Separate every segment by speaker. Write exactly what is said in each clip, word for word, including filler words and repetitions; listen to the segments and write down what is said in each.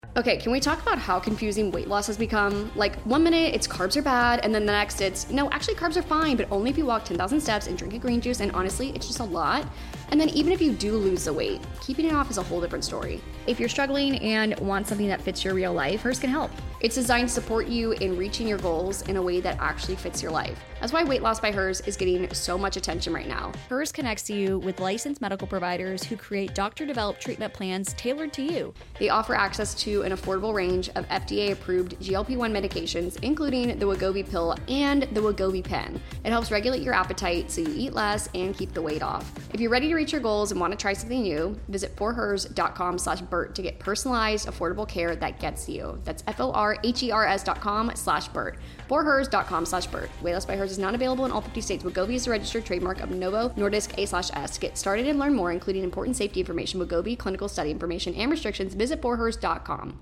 Speaker 1: Okay, can we talk about how confusing weight loss has become? Like, one minute it's carbs are bad, and then the next it's, no, actually carbs are fine, but only if you walk ten thousand steps and drink a green juice, and honestly, it's just a lot. And then even if you do lose the weight, keeping it off is a whole different story.
Speaker 2: If you're struggling and want something that fits your real life, Hers can help.
Speaker 1: It's designed to support you in reaching your goals in a way that actually fits your life. That's why Weight Loss by Hers is getting so much attention right now.
Speaker 2: Hers connects you with licensed medical providers who create doctor-developed treatment plans tailored to you.
Speaker 1: They offer access to an affordable range of F D A-approved G L P one medications, including the Wegovy pill and the Wegovy pen. It helps regulate your appetite so you eat less and keep the weight off. If you're ready to reach your goals and want to try something new, visit forhers.com slash Bert to get personalized, affordable care that gets you. That's F-O-R-H-E-R-S dot com slash Bert. forhers.com slash Bert. Weight Loss by Hers is not available in all fifty states. Wegovy is a registered trademark of Novo Nordisk A slash S. To get started and learn more, including important safety information, Wegovy, clinical study information, and restrictions, visit forhers dot com.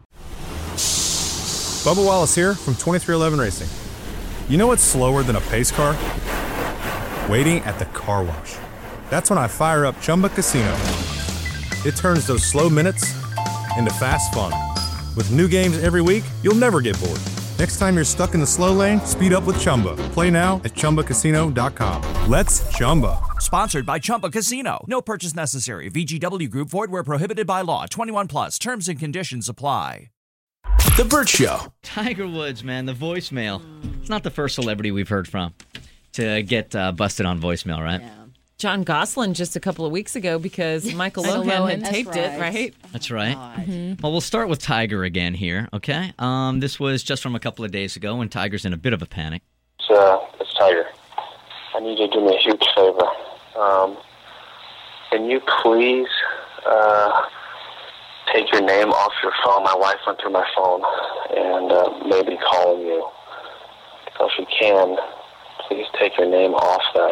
Speaker 3: Bubba Wallace here from twenty-three eleven Racing. You know what's slower than a pace car? Waiting at the car wash. That's when I fire up Chumba Casino. It turns those slow minutes into fast fun. With new games every week, you'll never get bored. Next time you're stuck in the slow lane, speed up with Chumba. Play now at Chumba Casino dot com. Let's Chumba.
Speaker 4: Sponsored by Chumba Casino. No purchase necessary. V G W Group. Void where prohibited by law. twenty-one plus. Terms and conditions apply.
Speaker 5: The Bert Show.
Speaker 6: Tiger Woods, man, the voicemail. It's not the first celebrity we've heard from to get uh, busted on voicemail, right?
Speaker 7: Yeah. John Gosselin just a couple of weeks ago because Michael Lohan had taped
Speaker 6: right.
Speaker 7: it, right?
Speaker 6: That's right.
Speaker 7: Mm-hmm.
Speaker 6: Well, we'll start with Tiger again here, okay? Um, this was just from a couple of days ago when Tiger's in a bit of a panic.
Speaker 8: It's, uh, it's Tiger. I need you to do me a huge favor. Um, can you please uh, take your name off your phone? My wife went through my phone and uh, maybe calling you. So if you can, please take your name off that.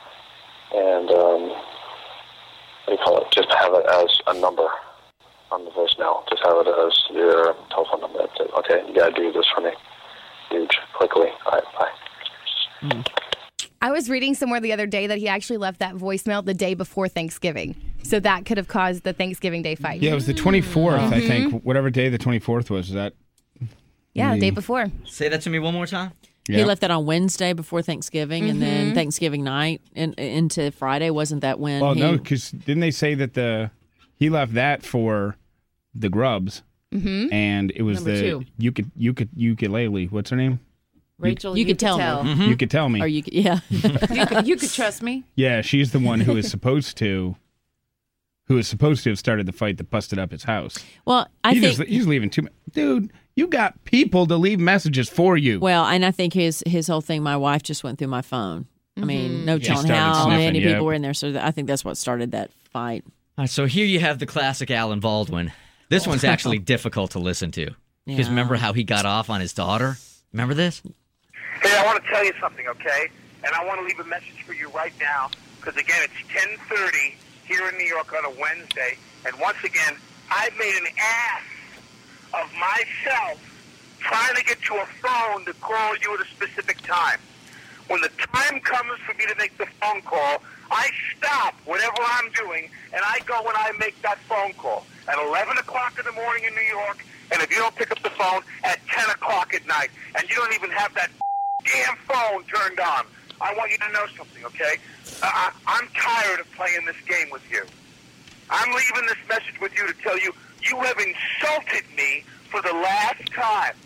Speaker 8: And, um, what do you call it? Just have it as a number on the voicemail. Just have it as your telephone number. That's it. Okay, you gotta do this for me. Huge. Quickly. All right, bye.
Speaker 2: Mm. I was reading somewhere the other day that he actually left that voicemail the day before Thanksgiving. So that could have caused the Thanksgiving Day fight.
Speaker 9: Yeah, it was the twenty-fourth,
Speaker 2: Mm-hmm.
Speaker 9: I think. Whatever day the twenty-fourth was. Is that?
Speaker 2: Yeah,
Speaker 9: the
Speaker 2: the day before.
Speaker 6: Say that to me one more time.
Speaker 7: He
Speaker 9: Yeah.
Speaker 7: left that on Wednesday before Thanksgiving,
Speaker 2: Mm-hmm.
Speaker 7: and then Thanksgiving night and into Friday. Wasn't that when?
Speaker 9: Well,
Speaker 7: he...
Speaker 9: no, because didn't they say that the he left that for the Grubs,
Speaker 2: Mm-hmm.
Speaker 9: and it was
Speaker 7: Number
Speaker 9: the
Speaker 7: two.
Speaker 9: you could you could ukulele. What's her name?
Speaker 7: You,
Speaker 10: Rachel,
Speaker 7: you could tell me.
Speaker 6: Mm-hmm.
Speaker 9: You could tell me.
Speaker 7: Or you, could- yeah.
Speaker 10: you, could, you could trust me.
Speaker 9: Yeah, she's the one who is supposed to, who is supposed to have started the fight that busted up his house.
Speaker 7: Well, I
Speaker 9: he
Speaker 7: think.
Speaker 9: just, he's leaving too much. Dude, you got people to leave messages for you.
Speaker 7: Well, and I think his his whole thing. My wife just went through my phone. I mean, no
Speaker 9: She
Speaker 7: telling
Speaker 9: started
Speaker 7: how
Speaker 9: sniffing,
Speaker 7: many
Speaker 9: yeah.
Speaker 7: people were in there. So I think that's what started that fight.
Speaker 6: All right, so here you have the classic Alan Baldwin. This one's actually difficult to listen to. Because
Speaker 7: Yeah.
Speaker 6: remember how he got off on his daughter? Remember this?
Speaker 11: Hey, I want to tell you something, okay? And I want to leave a message for you right now, because, again, it's ten thirty here in New York on a Wednesday, and once again, I made an ass of myself trying to get to a phone to call you at a specific time. When the time comes for me to make the phone call, I stop whatever I'm doing, and I go and I make that phone call at eleven o'clock in the morning in New York, and if you don't pick up the phone, at ten o'clock at night, and you don't even have that damn phone turned on. I want you to know something, okay? Uh, I, I'm tired of playing this game with you. I'm leaving this message with you to tell you you have insulted me for the last time.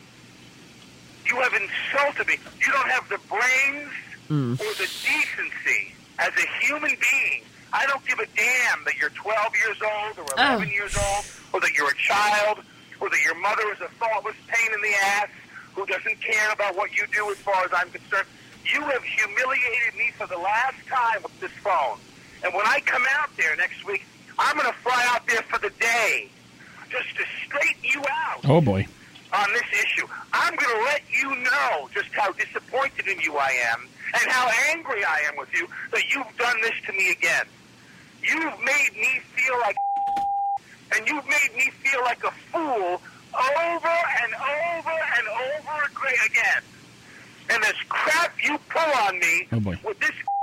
Speaker 11: You have insulted me. You don't have the brains
Speaker 7: Mm.
Speaker 11: or the decency as a human being. I don't give a damn that you're twelve years old or eleven
Speaker 10: Oh.
Speaker 11: years old, or that you're a child, or that your mother is a thoughtless pain in the ass who doesn't care about what you do as far as I'm concerned. You have humiliated me for the last time with this phone. And when I come out there next week, I'm going to fly out there for the day just to straighten you out
Speaker 9: Oh, boy.
Speaker 11: on this issue. I'm going to let you know just how disappointed in you I am and how angry I am with you that you've done this to me again. You've made me feel like and you've made me feel like a fool over and over and over again. And this crap you pull on me
Speaker 9: Oh, boy.
Speaker 11: with this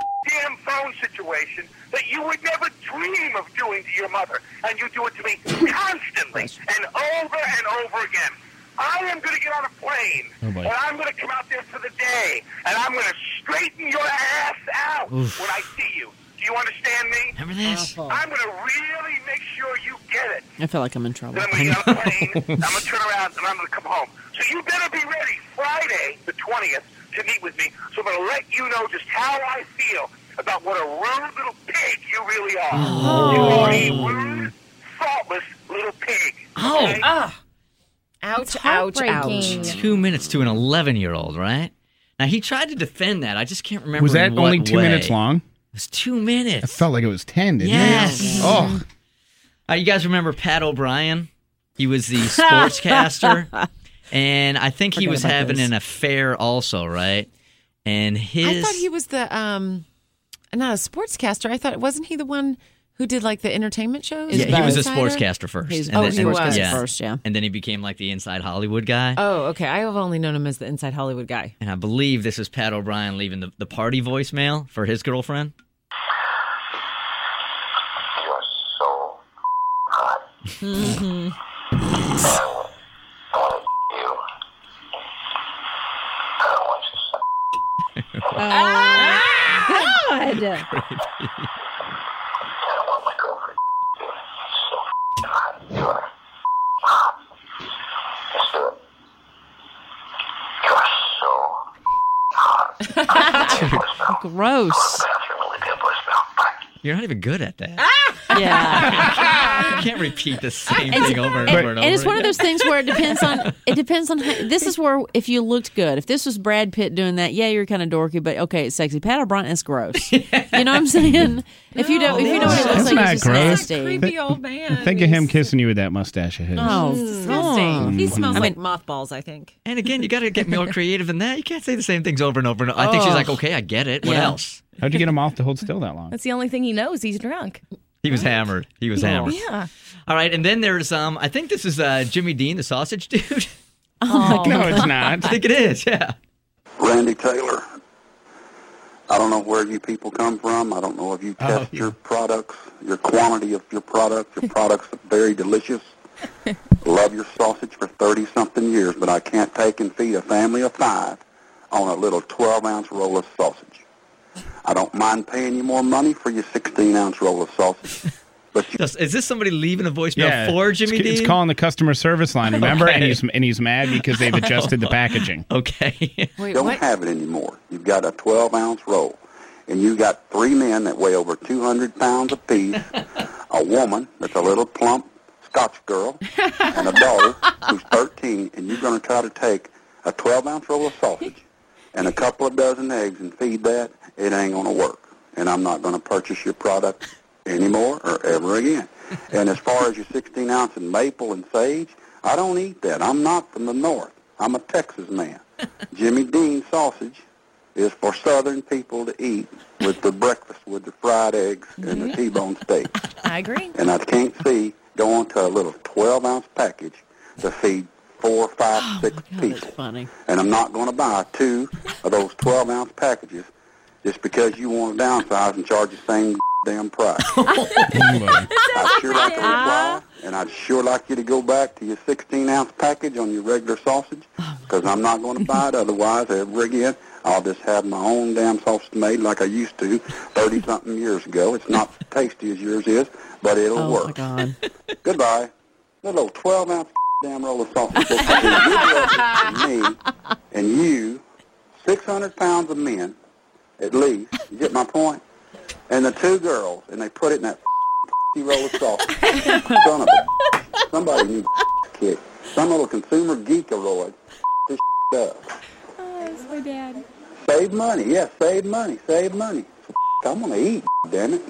Speaker 11: damn phone situation that you would never dream of doing to your mother, and you do it to me constantly and over and over again. I am going to get on a plane,
Speaker 9: Oh, boy.
Speaker 11: and I'm going to come out there for the day, and I'm going to straighten your ass out
Speaker 6: Oof.
Speaker 11: when I see you. Do you understand me?
Speaker 6: Remember this?
Speaker 10: Awful.
Speaker 11: I'm going to really make sure you get it.
Speaker 10: I feel like I'm in trouble.
Speaker 11: Then I'm going to get on a plane, I'm going to turn around, and I'm going to come home. So you better be ready Friday, the twentieth, to meet with me. So I'm going to let you know just how I feel about what a rude little pig you really are.
Speaker 6: Oh.
Speaker 11: You are a rude, thoughtless little pig.
Speaker 6: Oh.
Speaker 11: Okay?
Speaker 10: Ah. Ouch, ouch,
Speaker 2: heartbreaking.
Speaker 10: ouch.
Speaker 6: Two minutes to an eleven-year-old, right? Now, he tried to defend that. I just can't remember
Speaker 9: Was that
Speaker 6: in what
Speaker 9: only two
Speaker 6: way.
Speaker 9: minutes long?
Speaker 6: It was two
Speaker 9: I
Speaker 6: minutes.
Speaker 9: felt like it was ten, didn't
Speaker 6: Yes.
Speaker 9: it? Oh.
Speaker 6: Uh, you guys remember Pat O'Brien? He was the sportscaster, and I think he
Speaker 10: Forget
Speaker 6: was
Speaker 10: about
Speaker 6: having
Speaker 10: this.
Speaker 6: an affair also, right? And his
Speaker 10: I thought he was the, um, not a sportscaster. I thought, wasn't he the one who did like the entertainment shows?
Speaker 6: yeah, he was a
Speaker 10: Insider?
Speaker 6: sportscaster first.
Speaker 10: He's-
Speaker 6: and
Speaker 10: oh,
Speaker 6: then-
Speaker 10: he
Speaker 6: and-
Speaker 10: was
Speaker 6: yeah.
Speaker 10: first, yeah.
Speaker 6: And then he became like the Inside Hollywood guy.
Speaker 10: Oh, okay. I have only known him as the Inside Hollywood guy.
Speaker 6: And I believe this is Pat O'Brien leaving the, the party voicemail for his girlfriend.
Speaker 8: You are so hot.
Speaker 10: Mm-hmm.
Speaker 8: I want you. I don't want you to suck.
Speaker 10: God!
Speaker 8: I don't want my girlfriend. You're so hot. You are hot. Let's do it. You are so hot.
Speaker 10: Gross.
Speaker 8: Bathroom and leave me a voicemail. Bye.
Speaker 6: You're not even good at that.
Speaker 10: Yeah.
Speaker 6: You can't repeat the same thing over and,
Speaker 10: and,
Speaker 6: over and over.
Speaker 10: and it's one of
Speaker 6: again.
Speaker 10: those things where it depends on it depends on how, this is where if you looked good, if this was Brad Pitt doing that, yeah, you're kind of dorky, but okay, it's sexy. Pat O'Brien is gross. You know what I'm saying? If you don't, if you know what he looks
Speaker 9: That's
Speaker 10: like,
Speaker 9: not
Speaker 10: it's just
Speaker 9: gross.
Speaker 10: nasty.
Speaker 7: Creepy old man.
Speaker 9: Think of him kissing you with that mustache of his.
Speaker 10: Oh,
Speaker 7: Disgusting. He
Speaker 10: oh.
Speaker 7: smells
Speaker 10: I
Speaker 7: like
Speaker 10: mean,
Speaker 7: mothballs, I think.
Speaker 6: And again, you got to get more creative than that. You can't say the same things over and over and over. I think she's like, okay, I get it. What
Speaker 10: Yeah.
Speaker 6: else?
Speaker 9: How'd you get him off to hold still that long?
Speaker 2: That's the only thing he knows. He's drunk.
Speaker 6: He was hammered. He was hammered.
Speaker 2: Yeah.
Speaker 6: All right, and then there's um, I think this is uh, Jimmy Dean, the sausage dude.
Speaker 2: Oh,
Speaker 9: No, it's not.
Speaker 6: I think it is. Yeah.
Speaker 12: Randy Taylor. I don't know where you people come from. I don't know if you test
Speaker 9: Oh, yeah.
Speaker 12: your products, your quantity of your products. Your products are very delicious. Love your sausage for thirty-something years, but I can't take and feed a family of five on a little twelve-ounce roll of sausage. I don't mind paying you more money for your sixteen-ounce roll of sausage. But you,
Speaker 6: Is this somebody leaving a voicemail
Speaker 9: Yeah,
Speaker 6: for Jimmy
Speaker 9: it's,
Speaker 6: Dean?
Speaker 9: it's calling the customer service line, remember?
Speaker 6: Okay.
Speaker 9: And he's and he's mad because they've adjusted the packaging.
Speaker 6: Okay.
Speaker 10: Wait,
Speaker 12: don't
Speaker 10: what?
Speaker 12: have it anymore. You've got a twelve-ounce roll, and you got three men that weigh over two hundred pounds apiece, a woman that's a little plump Scotch girl, and a daughter who's thirteen, and you're going to try to take a twelve-ounce roll of sausage and a couple of dozen eggs and feed that. It ain't going to work, and I'm not going to purchase your product anymore or ever again. And as far as your sixteen-ounce and maple and sage, I don't eat that. I'm not from the north. I'm a Texas man. Jimmy Dean sausage is for Southern people to eat with the breakfast with the fried eggs and the T-bone steak.
Speaker 2: I agree.
Speaker 12: And I can't see going to a little twelve-ounce package to feed four, five,
Speaker 10: Oh,
Speaker 12: six
Speaker 10: my God,
Speaker 12: people.
Speaker 10: that's funny.
Speaker 12: And I'm not going to buy two of those twelve-ounce packages just because you want to downsize and charge the same damn price. I'd sure like a reply, and I'd sure like you to go back to your sixteen-ounce package on your regular sausage, because I'm not going to buy it otherwise ever again. I'll just have my own damn sausage made like I used to thirty-something years ago. It's not as tasty as yours is, but it'll
Speaker 10: Oh,
Speaker 12: work.
Speaker 10: my God.
Speaker 12: Goodbye. That little twelve-ounce damn roll of sausage will give good for me and you, six hundred pounds of men, at least. You get my point? And the two girls, and they put it in that roll of sausage. Son of a somebody needs a kick. Some little consumer geekaroid this up.
Speaker 2: Oh, that's my dad.
Speaker 12: Save money. Yes, save money. Save money. I'm going to eat, damn it.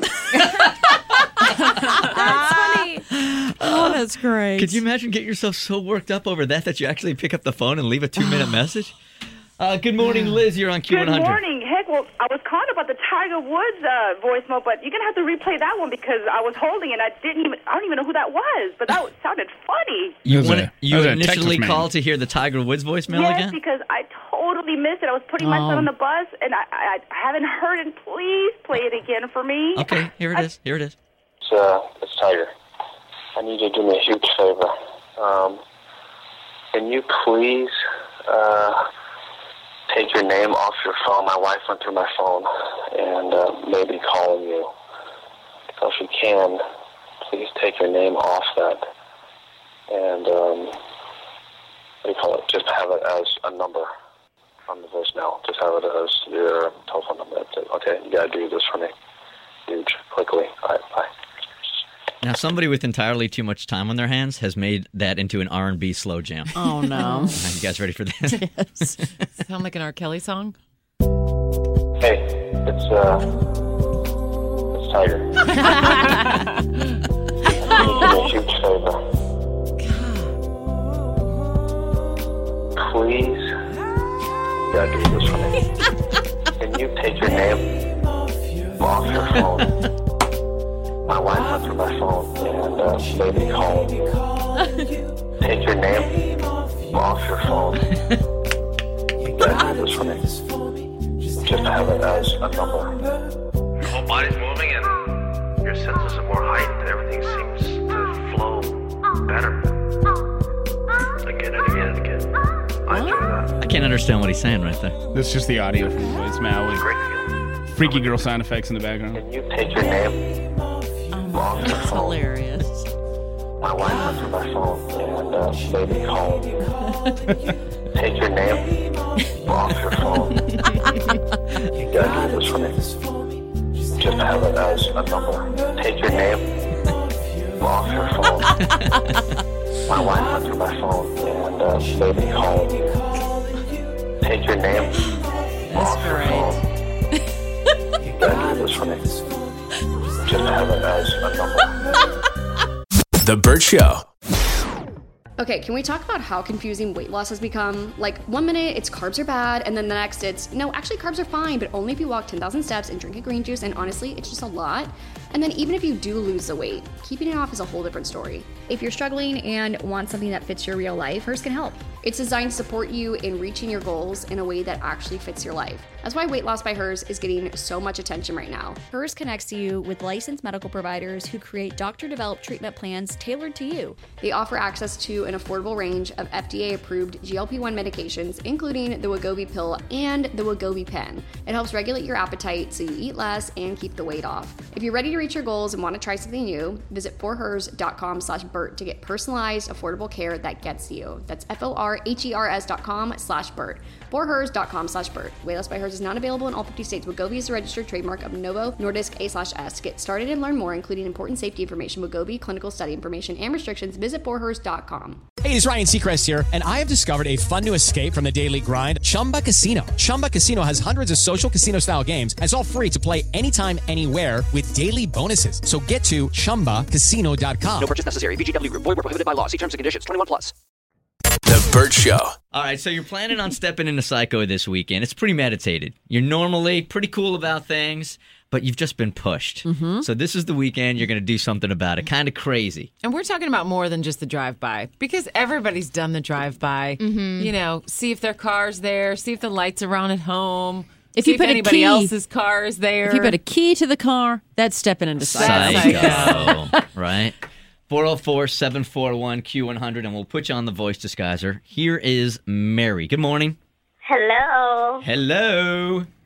Speaker 2: That's funny.
Speaker 10: Oh, that's great.
Speaker 6: Could you imagine getting yourself so worked up over that that you actually pick up the phone and leave a two-minute message? Uh, good morning, Liz. You're on Q one
Speaker 13: Good
Speaker 6: hundred.
Speaker 13: morning. Heck, well, I was calling about the Tiger Woods uh, voicemail, but you're gonna have to replay that one because I was holding it. I didn't even. I don't even know who that was, but that sounded funny.
Speaker 6: You,
Speaker 9: That was
Speaker 6: wanna-
Speaker 9: a-
Speaker 6: you
Speaker 9: that was a
Speaker 6: initially
Speaker 9: Texas man.
Speaker 6: called to hear the Tiger Woods voicemail
Speaker 13: yes,
Speaker 6: again?
Speaker 13: because I totally completely missed it. I was putting my
Speaker 6: Oh.
Speaker 13: son on the bus, and I, I, I haven't heard it. Please play it again for me.
Speaker 6: Okay, here it is. Here it is.
Speaker 8: It's, uh, it's Tiger. I need you to do me a huge favor. Um, can you please uh, take your name off your phone? My wife went through my phone and uh, maybe calling you. So if you can, please take your name off that. And, um, what do you call it? Just have it as a number on the voicemail. Just have it as your telephone number. That's it. Okay, you gotta do this for me. Huge. Quickly. All right, bye.
Speaker 6: Now, somebody with entirely too much time on their hands has made that into an R and B slow jam.
Speaker 10: Oh, no.
Speaker 6: Are you guys ready for this?
Speaker 10: Yes.
Speaker 7: Sound like an R. Kelly song?
Speaker 8: Hey, it's, uh, it's Tiger. Can you do me a huge favor? Please, you gotta do this for me. Can you take your name off your phone? My wife went through my phone and uh, maybe calling you. Take your name off your phone. You gotta do this for me. Just have it as a number.
Speaker 11: Your whole body's moving and your senses are more heightened. Everything seems to flow better. Again and again and again. I enjoy that.
Speaker 6: I can't understand what he's saying right there.
Speaker 9: That's just the audio from the voicemail with freaky girl sound effects in the background.
Speaker 8: Can you take your name off your
Speaker 10: That's
Speaker 8: phone?
Speaker 10: hilarious.
Speaker 8: My wife went through my phone and uh, maybe calling you. Take your name off your phone. You gotta do this for me. Just have it as a number. Take your name off your phone. My wife went through my phone and uh, maybe calling you. Take your name off your phone. You gotta do this for me. Just have it as a number.
Speaker 5: The Burt Show.
Speaker 1: Okay, can we talk about how confusing weight loss has become? Like, one minute it's carbs are bad, and then the next it's, no, actually carbs are fine, but only if you walk ten thousand steps and drink a green juice, and honestly, it's just a lot. And then even if you do lose the weight, keeping it off is a whole different story. If you're struggling and want something that fits your real life, Hers can help. It's designed to support you in reaching your goals in a way that actually fits your life. That's why Weight Loss by Hers is getting so much attention right now.
Speaker 14: Hers connects you with licensed medical providers who create doctor-developed treatment plans tailored to you.
Speaker 1: They offer access to an affordable range of F D A-approved G L P one medications, including the Wegovy pill and the Wegovy pen. It helps regulate your appetite so you eat less and keep the weight off. If you're ready to reach your goals and want to try something new, visit forhers.com slash Burt to get personalized, affordable care that gets you. That's F-O-R-H-E-R-S dot com slash Burt. forhers.com slash Burt. Weight Loss by Hers is not available in all fifty states. Wegovy is a registered trademark of Novo Nordisk A slash S. Get started and learn more, including important safety information, Wegovy, clinical study information, and restrictions. Visit forhers dot com.
Speaker 15: Hey, it's Ryan Seacrest here, and I have discovered a fun new escape from the daily grind, Chumba Casino. Chumba Casino has hundreds of social casino-style games, and it's all free to play anytime, anywhere with daily bonuses. So get to chumba casino dot com.
Speaker 16: No purchase necessary. V G W Group. Void where prohibited by law. See terms and conditions. twenty-one plus.
Speaker 5: The Burt Show.
Speaker 6: All right, so you're planning on stepping into Psycho this weekend. It's pretty meditated. You're normally pretty cool about things, but you've just been pushed.
Speaker 7: Mm-hmm.
Speaker 6: So this is the weekend. You're going to do something about it. Kind of crazy.
Speaker 7: And we're talking about more than just the drive-by, because everybody's done the drive-by.
Speaker 10: Mm-hmm.
Speaker 7: You know, see if their car's there, see if the lights are on at home,
Speaker 10: If
Speaker 7: see
Speaker 10: you put
Speaker 7: if
Speaker 10: a
Speaker 7: anybody
Speaker 10: key-
Speaker 7: else's car is there.
Speaker 10: If you put a key to the car, that's stepping into Psycho.
Speaker 6: Psycho, right? four oh four, seven four one, Q one hundred, and we'll put you on the voice disguiser. Here is Mary. Good morning.
Speaker 17: Hello.
Speaker 6: Hello.
Speaker 17: Um,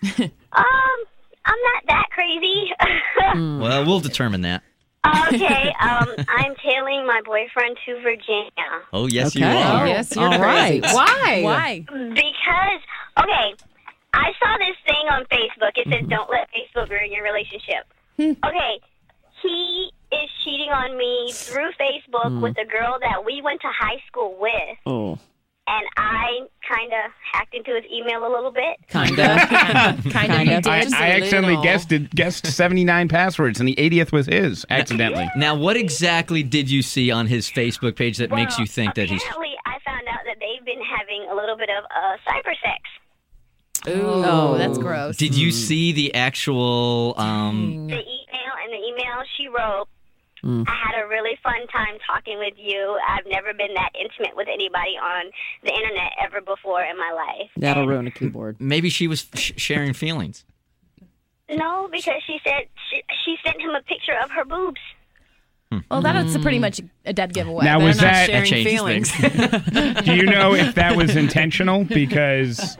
Speaker 17: I'm not that crazy.
Speaker 6: Well, we'll determine that.
Speaker 17: Okay, um, I'm tailing my boyfriend to Virginia.
Speaker 6: Oh, yes,
Speaker 10: Okay.
Speaker 6: you are.
Speaker 7: Yes, you're
Speaker 10: All
Speaker 7: crazy.
Speaker 10: right.
Speaker 7: Why?
Speaker 10: Why?
Speaker 17: Because, okay, I saw this thing on Facebook. It says, don't let Facebook ruin your relationship. Okay, he is cheating on me through Facebook
Speaker 10: Mm.
Speaker 17: with a girl that we went to high school with.
Speaker 10: Oh.
Speaker 17: And I kind of hacked into his email a little bit.
Speaker 10: Kinda.
Speaker 7: Kind of. You did.
Speaker 9: I,
Speaker 7: Just
Speaker 9: I
Speaker 7: a
Speaker 9: accidentally
Speaker 7: little.
Speaker 9: guessed it, guessed seventy-nine passwords, and the eightieth was his, accidentally.
Speaker 6: Now, what exactly did you see on his Facebook page that makes
Speaker 17: Well,
Speaker 6: you think that he's...
Speaker 17: Apparently, I found out that they've been having a little bit of uh, cyber sex.
Speaker 7: Ooh.
Speaker 2: Oh, that's gross.
Speaker 6: Did you see the actual... Um,
Speaker 17: The email and the email she wrote,
Speaker 10: Mm.
Speaker 17: I had a really fun time talking with you. I've never been that intimate with anybody on the internet ever before in my life.
Speaker 10: That'll ruin a keyboard.
Speaker 6: Maybe she was sh- sharing feelings.
Speaker 17: No, because she said she, she sent him a picture of her boobs.
Speaker 2: Well, that's pretty much a dead giveaway.
Speaker 9: Now,
Speaker 2: They're
Speaker 9: was
Speaker 2: not
Speaker 9: that-
Speaker 2: sharing
Speaker 9: That changes
Speaker 2: feelings?
Speaker 9: things. Do you know if that was intentional? Because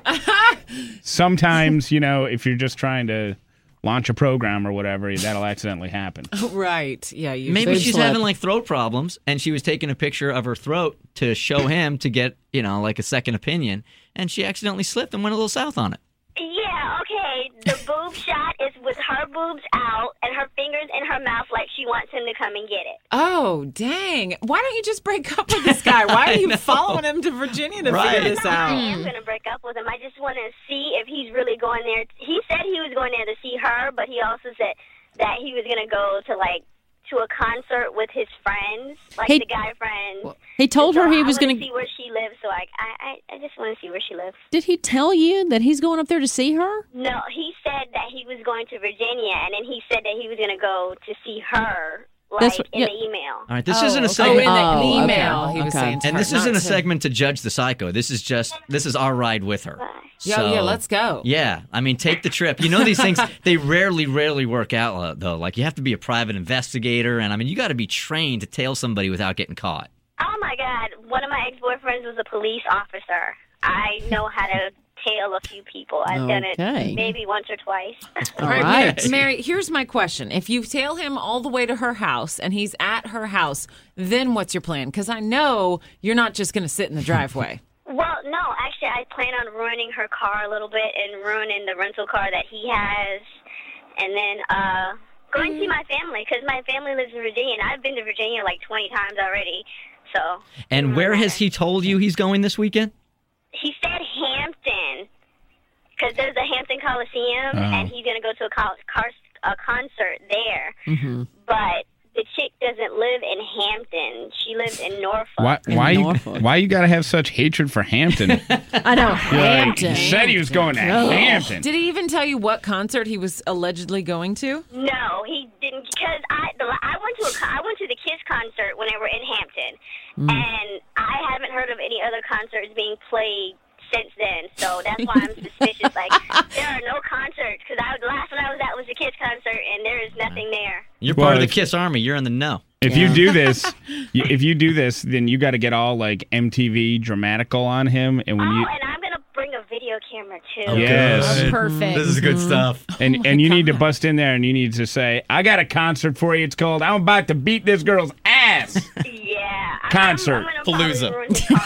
Speaker 9: sometimes, you know, if you're just trying to launch a program or whatever, that'll accidentally happen.
Speaker 7: Right. Yeah. You
Speaker 6: Maybe she's having like throat problems, and she was taking a picture of her throat to show him to get, you know, like a second opinion, and she accidentally slipped and went a little south on it.
Speaker 17: Yeah, okay. The boob shot is with her boobs out and her fingers in her mouth like she wants him to come and get it.
Speaker 7: Oh, dang. Why don't you just break up with this guy? Why are you following him to Virginia to
Speaker 6: Right.
Speaker 7: figure this
Speaker 17: No,
Speaker 7: out?
Speaker 17: I am going to break up with him. I just want to see if he's really going there. He said he was going there to see her, but he also said that he was going to go to, like, to a concert with his friends, like
Speaker 10: He-
Speaker 17: the guy friends.
Speaker 10: He told
Speaker 17: So
Speaker 10: her he
Speaker 17: I
Speaker 10: was
Speaker 17: wanna
Speaker 10: going to.
Speaker 17: see where she lives, so I, I, I I just want to see where she lives.
Speaker 10: Did he tell you that he's going up there to see her?
Speaker 17: No, he said that he was going to Virginia, and then he said that he was going to go to see her, like,
Speaker 10: That's what-
Speaker 17: in
Speaker 10: yeah.
Speaker 17: the email.
Speaker 6: All right, this
Speaker 7: Oh,
Speaker 6: isn't a
Speaker 7: okay.
Speaker 6: segment.
Speaker 7: Oh, in the
Speaker 10: Oh,
Speaker 7: email,
Speaker 10: okay.
Speaker 7: he was
Speaker 10: Okay.
Speaker 7: saying to
Speaker 6: And
Speaker 7: her,
Speaker 6: this
Speaker 7: not
Speaker 6: isn't a
Speaker 7: to-
Speaker 6: segment to judge the psycho. This is just this is our ride with her.
Speaker 7: Yeah,
Speaker 6: So,
Speaker 7: yeah, let's go.
Speaker 6: Yeah, I mean, take the trip. You know, these things they rarely, rarely work out uh, though. Like you have to be a private investigator, and I mean, you got to be trained to tail somebody without getting caught.
Speaker 17: Oh, my God. One of my ex-boyfriends was a police officer. I know how to tail a few people. I've done
Speaker 10: Okay.
Speaker 17: it maybe once or twice.
Speaker 7: All
Speaker 10: right.
Speaker 7: Mary, Mary, here's my question. If you tail him all the way to her house and he's at her house, then what's your plan? Because I know you're not just going to sit in the driveway.
Speaker 17: Well, no, actually, I plan on ruining her car a little bit and ruining the rental car that he has, and then uh, going to see my family, because my family lives in Virginia, and I've been to Virginia like twenty times already, so...
Speaker 6: And where has he told you he's going this weekend?
Speaker 17: He said Hampton, because there's a Hampton Coliseum,
Speaker 6: Oh.
Speaker 17: and he's going to go to a, co- car- a concert there,
Speaker 10: Mm-hmm.
Speaker 17: but the chick doesn't live in Hampton. She lives in Norfolk.
Speaker 9: Why? Why? You, why you got to have such hatred for Hampton?
Speaker 10: I know.
Speaker 9: You're like,
Speaker 10: Hampton.
Speaker 9: he said he was going to Hampton.
Speaker 7: Did he even tell you what concert he was allegedly going to?
Speaker 17: No, he didn't, because I the, I went to a co- I went to the Kiss concert when they were in Hampton,
Speaker 10: Mm.
Speaker 17: and I haven't heard of any other concerts being played since then. So that's why I'm suspicious. Like there are no concerts, because I the last one I was at was the Kiss concert, and there is nothing there.
Speaker 6: You're
Speaker 9: Well,
Speaker 6: part of the
Speaker 9: if-
Speaker 6: Kiss Army. You're in the know.
Speaker 9: If you do this, y- if you do this, then you got to get all like M T V dramatical on him, and when
Speaker 17: Oh,
Speaker 9: you
Speaker 17: and I'm gonna bring a video camera too.
Speaker 6: Oh,
Speaker 9: yes,
Speaker 6: good.
Speaker 2: Perfect.
Speaker 6: This is good stuff.
Speaker 9: and and you need to bust in there, and you need to say, "I got a concert for you. It's called I'm about to beat this girl's ass."
Speaker 17: Yeah. I-
Speaker 9: Concert.
Speaker 17: I'm, I'm gonna probably
Speaker 6: Palooza.
Speaker 17: ruin his car.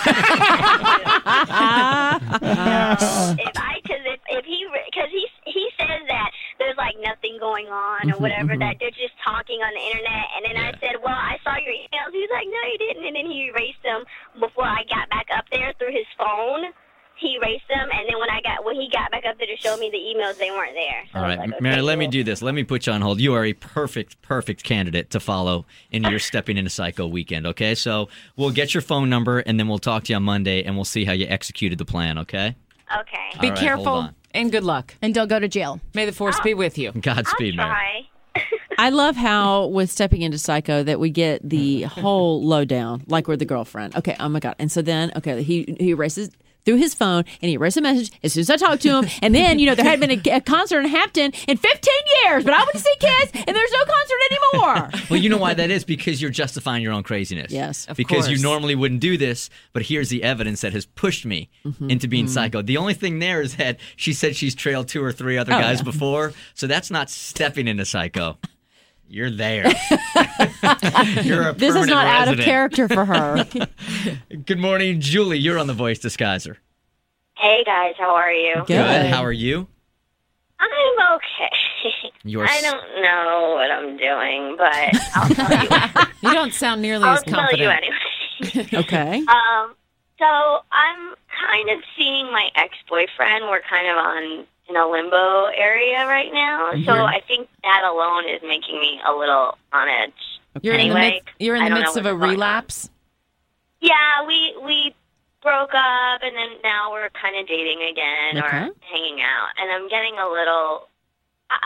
Speaker 17: if I, because if, if he, because he he says that there's like nothing going on or whatever, that they're just talking on the internet, and then I said, well, I saw your emails. He's like, no, you didn't, and then he erased them before I got back up there through his phone. He erased them, and then when I got when he got back up there to show me the emails, they weren't there. So
Speaker 6: All
Speaker 17: I was
Speaker 6: right,
Speaker 17: like,
Speaker 6: Mary,
Speaker 17: okay,
Speaker 6: let me
Speaker 17: cool.
Speaker 6: do this. Let me put you on hold. You are a perfect, perfect candidate to follow in your Stepping into Psycho weekend, okay? So we'll get your phone number, and then we'll talk to you on Monday, and we'll see how you executed the plan, okay?
Speaker 17: Okay.
Speaker 7: Be
Speaker 6: All right, hold
Speaker 7: careful
Speaker 6: on.
Speaker 7: and good luck.
Speaker 2: And don't go to jail.
Speaker 7: May the force be with you.
Speaker 6: Godspeed, Mary.
Speaker 17: Try.
Speaker 10: I love how with stepping into Psycho that we get the whole lowdown, like we're the girlfriend. Okay, oh my God. And so then, okay, he he erases through his phone and he erased a message as soon as I talked to him. And then, you know, there had been a, a concert in Hampton in fifteen years, but I went to see Kiss and there's no concert anymore.
Speaker 6: Well, you know why that is? Because you're justifying your own craziness.
Speaker 10: Yes,
Speaker 7: of
Speaker 6: Because you
Speaker 7: course.
Speaker 6: normally wouldn't do this, but here's the evidence that has pushed me
Speaker 10: Mm-hmm.
Speaker 6: into being psycho. The only thing there is that she said she's trailed two or three other
Speaker 10: Oh,
Speaker 6: guys
Speaker 10: yeah.
Speaker 6: before, so that's not stepping into psycho. You're there. You're a
Speaker 10: This is
Speaker 6: permanent
Speaker 10: not out of
Speaker 6: resident.
Speaker 10: character for her.
Speaker 6: Good morning, Julie. You're on the Voice Disguiser.
Speaker 17: Hey guys, how are you?
Speaker 10: Good.
Speaker 6: How are you?
Speaker 17: I'm okay.
Speaker 6: You are
Speaker 17: I
Speaker 6: s-
Speaker 17: don't know what I'm doing, but I'll tell you.
Speaker 7: You don't sound nearly
Speaker 17: I'll
Speaker 7: as
Speaker 17: tell
Speaker 7: confident.
Speaker 17: you anyway.
Speaker 10: Okay.
Speaker 17: Um, so I'm kind of seeing my ex-boyfriend. We're kind of on in a limbo area right now, so I think that alone is making me a little on edge.
Speaker 7: You're in the
Speaker 17: Anyway,
Speaker 7: midst, you're in
Speaker 17: I
Speaker 7: the
Speaker 17: don't
Speaker 7: midst
Speaker 17: know
Speaker 7: of a
Speaker 17: what's going on.
Speaker 7: relapse.
Speaker 17: Yeah, we we broke up, and then now we're kind of dating again
Speaker 10: Okay.
Speaker 17: or hanging out, and I'm getting a little. I,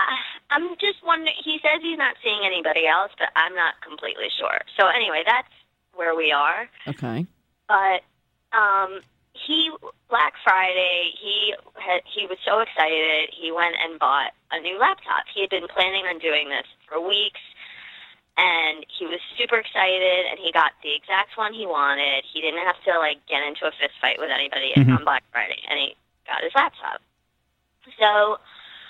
Speaker 17: I'm just wondering. He says he's not seeing anybody else, but I'm not completely sure. So anyway, that's where we are.
Speaker 10: Okay.
Speaker 17: But um, he Black Friday, he had, he was so excited. He went and bought a new laptop. He had been planning on doing this for weeks, and he was super excited. And he got the exact one he wanted. He didn't have to like get into a fist fight with anybody
Speaker 10: Mm-hmm.
Speaker 17: on Black Friday, and he got his laptop. So.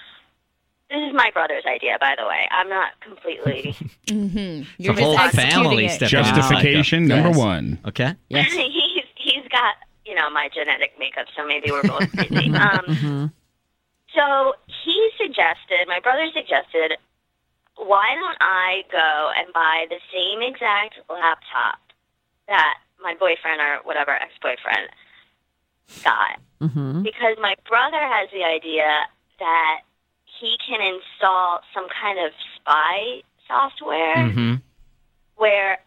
Speaker 17: This is my brother's idea, by the way. I'm not completely.
Speaker 2: Mm-hmm.
Speaker 6: The whole family stepping
Speaker 9: Justification
Speaker 6: in.
Speaker 9: number
Speaker 6: Yes.
Speaker 9: one.
Speaker 6: Okay.
Speaker 10: Yes.
Speaker 17: he's he's got you know my genetic makeup, so maybe we're both crazy. Um,
Speaker 10: Mm-hmm.
Speaker 17: So he suggested, my brother suggested, why don't I go and buy the same exact laptop that my boyfriend or whatever ex-boyfriend got?
Speaker 10: Mm-hmm.
Speaker 17: Because my brother has the idea that he can install some kind of spy software
Speaker 6: Mm-hmm.
Speaker 17: where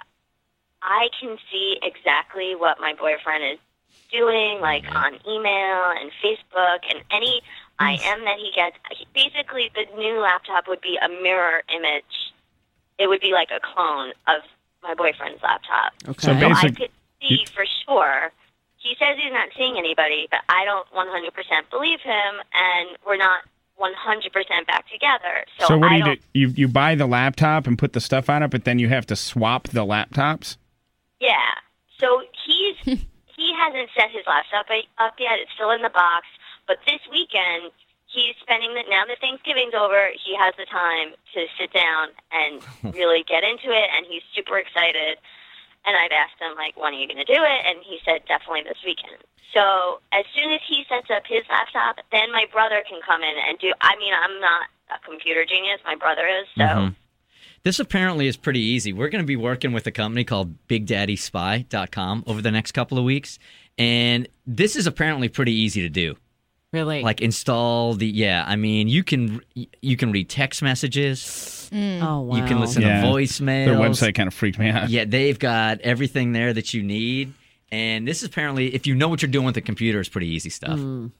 Speaker 17: I can see exactly what my boyfriend is doing, like on email and Facebook and any I M that he gets. Basically, the new laptop would be a mirror image. It would be like a clone of my boyfriend's laptop.
Speaker 9: Okay. So
Speaker 17: I
Speaker 9: basic-
Speaker 17: could see for sure. He says he's not seeing anybody, but I don't one hundred percent believe him, and we're not one hundred percent back together. So,
Speaker 9: So what do
Speaker 17: I
Speaker 9: you
Speaker 17: don't,
Speaker 9: do? You you buy the laptop and put the stuff on it, but then you have to swap the laptops?
Speaker 17: Yeah. So he's he hasn't set his laptop up yet. It's still in the box. But this weekend, he's spending the now that Thanksgiving's over, he has the time to sit down and really get into it, and he's super excited. And I've asked him, like, when are you going to do it? And he said, definitely this weekend. So as soon as he sets up his laptop, then my brother can come in and do. I mean, I'm not a computer genius. My brother is. So
Speaker 6: Mhm. This apparently is pretty easy. We're going to be working with a company called Big Daddy Spy dot com over the next couple of weeks. And this is apparently pretty easy to do.
Speaker 7: Really?
Speaker 6: Like install the, yeah, I mean, you can you can read text messages.
Speaker 10: Oh, wow.
Speaker 6: You can listen
Speaker 9: Yeah.
Speaker 6: to voicemails.
Speaker 9: Their website kind of freaked me out.
Speaker 6: Yeah, they've got everything there that you need. And this is apparently, if you know what you're doing with the computer, it's pretty easy stuff.
Speaker 10: Mm.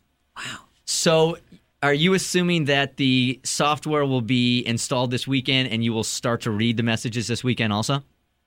Speaker 6: So are you assuming that the software will be installed this weekend and you will start to read the messages this weekend also?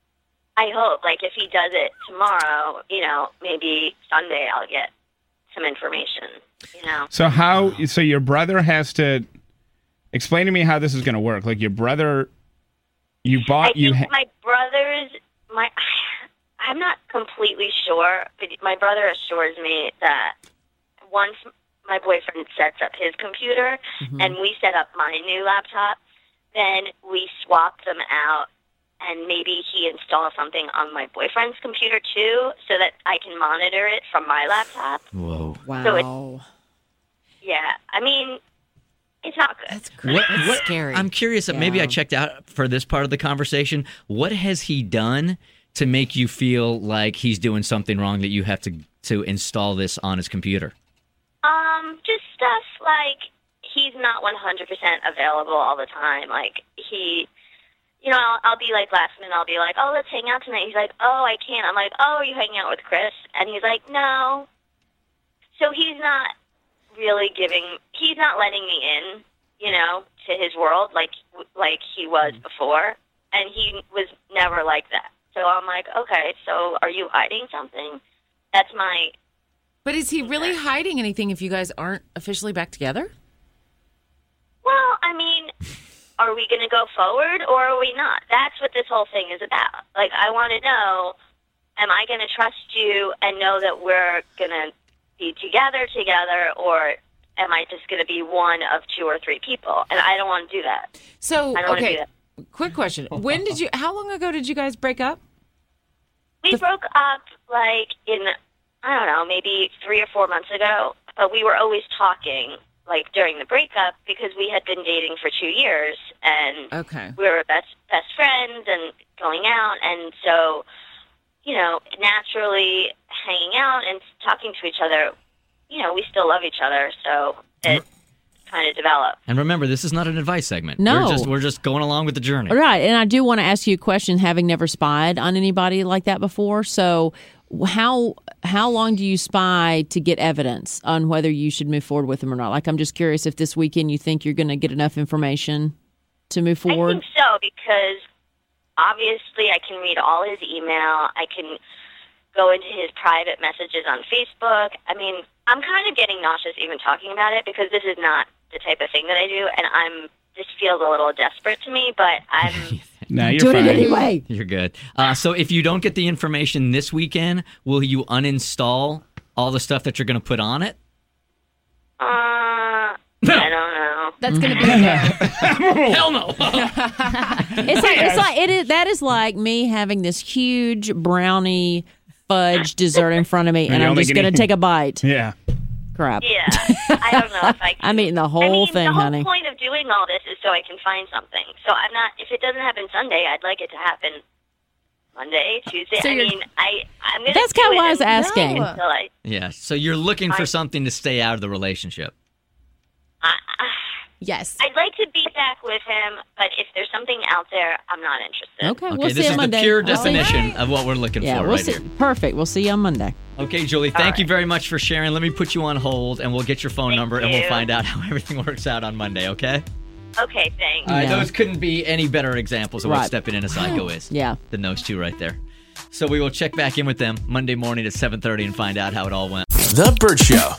Speaker 17: I hope, like, if he does it tomorrow, you know, maybe Sunday I'll get some information, you know.
Speaker 9: So how? So your brother has to explain to me how this is going to work. Like your brother, you
Speaker 17: I
Speaker 9: bought
Speaker 17: think
Speaker 9: you. Ha-
Speaker 17: my brother's, my, I'm not completely sure, but my brother assures me that once my boyfriend sets up his computer
Speaker 10: Mm-hmm.
Speaker 17: and we set up my new laptop, then we swap them out. And maybe he installs something on my boyfriend's computer, too, so that I can monitor it from my laptop.
Speaker 6: Whoa.
Speaker 10: Wow.
Speaker 17: So it's, yeah, I mean, it's not good. That's
Speaker 6: What, what- I'm curious. uh Maybe I checked out for this part of the conversation. What has he done to make you feel like he's doing something wrong that you have to to install this on his computer?
Speaker 17: Um, just stuff like he's not one hundred percent available all the time. Like, he, you know, I'll, I'll be like last minute, I'll be like, oh, let's hang out tonight. He's like, oh, I can't. I'm like, oh, are you hanging out with Chris? And he's like, no. So he's not really giving, he's not letting me in, you know, to his world like like he was before. And he was never like that. So I'm like, okay, so are you hiding something? That's my...
Speaker 7: But is he really hiding anything if you guys aren't officially back together?
Speaker 17: Well, I mean, are we going to go forward or are we not? That's what this whole thing is about. Like, I want to know, am I going to trust you and know that we're going to be together together, or am I just going to be one of two or three people? And I don't want to do that.
Speaker 7: So,
Speaker 17: I don't want to
Speaker 7: okay,
Speaker 17: do that.
Speaker 7: quick question. When did you, how long ago did you guys break up?
Speaker 17: We broke up, like, in, I don't know, maybe three or four months ago, but we were always talking, like, during the breakup because we had been dating for two years, and
Speaker 7: Okay.
Speaker 17: we were best best friends and going out, and so, you know, naturally hanging out and talking to each other, you know, we still love each other, so it kind of developed.
Speaker 6: And remember, this is not an advice segment.
Speaker 10: No.
Speaker 6: We're just, we're just going along with the journey.
Speaker 10: Right. And I do want to ask you a question, having never spied on anybody like that before. So how how long do you spy to get evidence on whether you should move forward with them or not? Like, I'm just curious if this weekend you think you're going to get enough information. to move
Speaker 17: I
Speaker 10: forward?
Speaker 17: think so, because obviously I can read all his email. I can go into his private messages on Facebook. I mean, I'm kind of getting nauseous even talking about it because this is not the type of thing that I do, and I'm this feels a little desperate to me, but I'm
Speaker 9: No, you're
Speaker 10: doing
Speaker 9: fine.
Speaker 10: it anyway.
Speaker 6: You're good. Uh, so if you don't get the information this weekend, will you uninstall all the stuff that you're going to put on it?
Speaker 17: Uh, I don't know.
Speaker 2: That's going to be there.
Speaker 6: Hell no.
Speaker 10: It's like, it's like it is. That is like me having this huge brownie fudge dessert in front of me,
Speaker 9: And
Speaker 10: and
Speaker 9: you're
Speaker 10: I'm
Speaker 9: only
Speaker 10: just
Speaker 9: gonna
Speaker 10: going to
Speaker 9: eat-
Speaker 10: take a bite.
Speaker 9: Yeah.
Speaker 10: Crap.
Speaker 17: Yeah, I don't know if I can.
Speaker 10: I'm eating the whole
Speaker 17: I mean,
Speaker 10: thing,
Speaker 17: the whole
Speaker 10: honey.
Speaker 17: point of doing all this is so I can find something. So I'm not. If it doesn't happen Sunday, I'd like it to happen Monday, Tuesday.
Speaker 2: So
Speaker 17: I
Speaker 2: you're-
Speaker 17: mean, I I'm gonna.
Speaker 10: That's
Speaker 17: do
Speaker 10: kinda
Speaker 17: it
Speaker 10: why I was
Speaker 17: until-
Speaker 10: asking.
Speaker 17: Until I,
Speaker 6: Yeah. So you're looking for
Speaker 17: I-
Speaker 6: something to stay out of the relationship.
Speaker 17: I,
Speaker 2: Yes.
Speaker 17: I'd like to be back with him, but if there's something out there, I'm not interested.
Speaker 10: Okay,
Speaker 6: Okay,
Speaker 10: we'll
Speaker 6: this
Speaker 10: see you
Speaker 6: is
Speaker 10: on
Speaker 6: the
Speaker 10: Monday.
Speaker 6: pure
Speaker 10: We'll see.
Speaker 6: definition of what we're looking
Speaker 10: Yeah,
Speaker 6: for
Speaker 10: we'll
Speaker 6: right
Speaker 10: see.
Speaker 6: here.
Speaker 10: Perfect. We'll see you on Monday.
Speaker 6: Okay, Julie, thank you very much for sharing. Let me put you on hold, and we'll get your phone
Speaker 17: Thank
Speaker 6: number, and we'll
Speaker 17: you.
Speaker 6: find out how everything works out on Monday, okay?
Speaker 17: Okay, thanks.
Speaker 6: All right,
Speaker 10: Yeah.
Speaker 6: those couldn't be any better examples of what
Speaker 10: Right.
Speaker 6: stepping in a psycho is
Speaker 10: Yeah.
Speaker 6: than those two right there. So we will check back in with them Monday morning at seven thirty and find out how it all went.
Speaker 5: The Burt Show.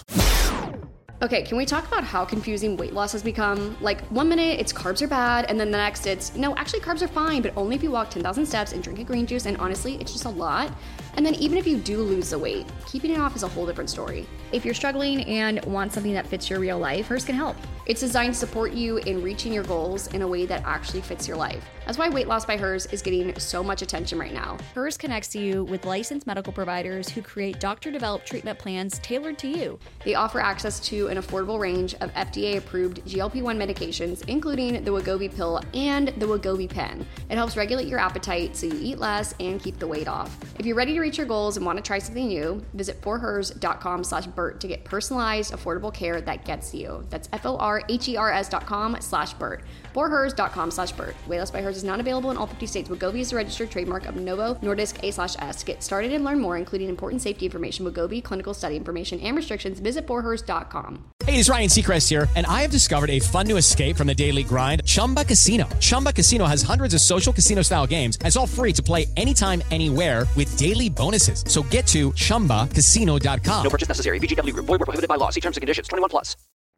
Speaker 1: Okay, can we talk about how confusing weight loss has become? Like, one minute it's carbs are bad, and then the next it's, no, actually carbs are fine, but only if you walk ten thousand steps and drink a green juice, and honestly, it's just a lot. And then even if you do lose the weight, keeping it off is a whole different story.
Speaker 14: If you're struggling and want something that fits your real life, Hers can help.
Speaker 1: It's designed to support you in reaching your goals in a way that actually fits your life. That's why Weight Loss by Hers is getting so much attention right now.
Speaker 14: Hers connects you with licensed medical providers who create doctor-developed treatment plans tailored to you.
Speaker 1: They offer access to an affordable range of F D A-approved G L P one medications, including the Wegovy pill and the Wegovy pen. It helps regulate your appetite so you eat less and keep the weight off. If you're ready to reach your goals and want to try something new, visit forhers.com slash Burt to get personalized, affordable care that gets you. That's F-O-R-H-E-R-S dot com slash Burt. forhers.com slash Burt. Weight Loss by Hers is not available in all fifty states. Wegovy is a registered trademark of Novo Nordisk A slash S. To get started and learn more, including important safety information, Wegovy, clinical study information, and restrictions, visit forhers dot com.
Speaker 15: Hey, it's Ryan Seacrest here, and I have discovered a fun new escape from the daily grind, Chumba Casino. Chumba Casino has hundreds of social casino-style games, and it's all free to play anytime, anywhere with daily bonuses. So get to chumba casino dot com.
Speaker 16: No purchase necessary. V G W Group. Void where prohibited by law. See terms and conditions. twenty-one plus.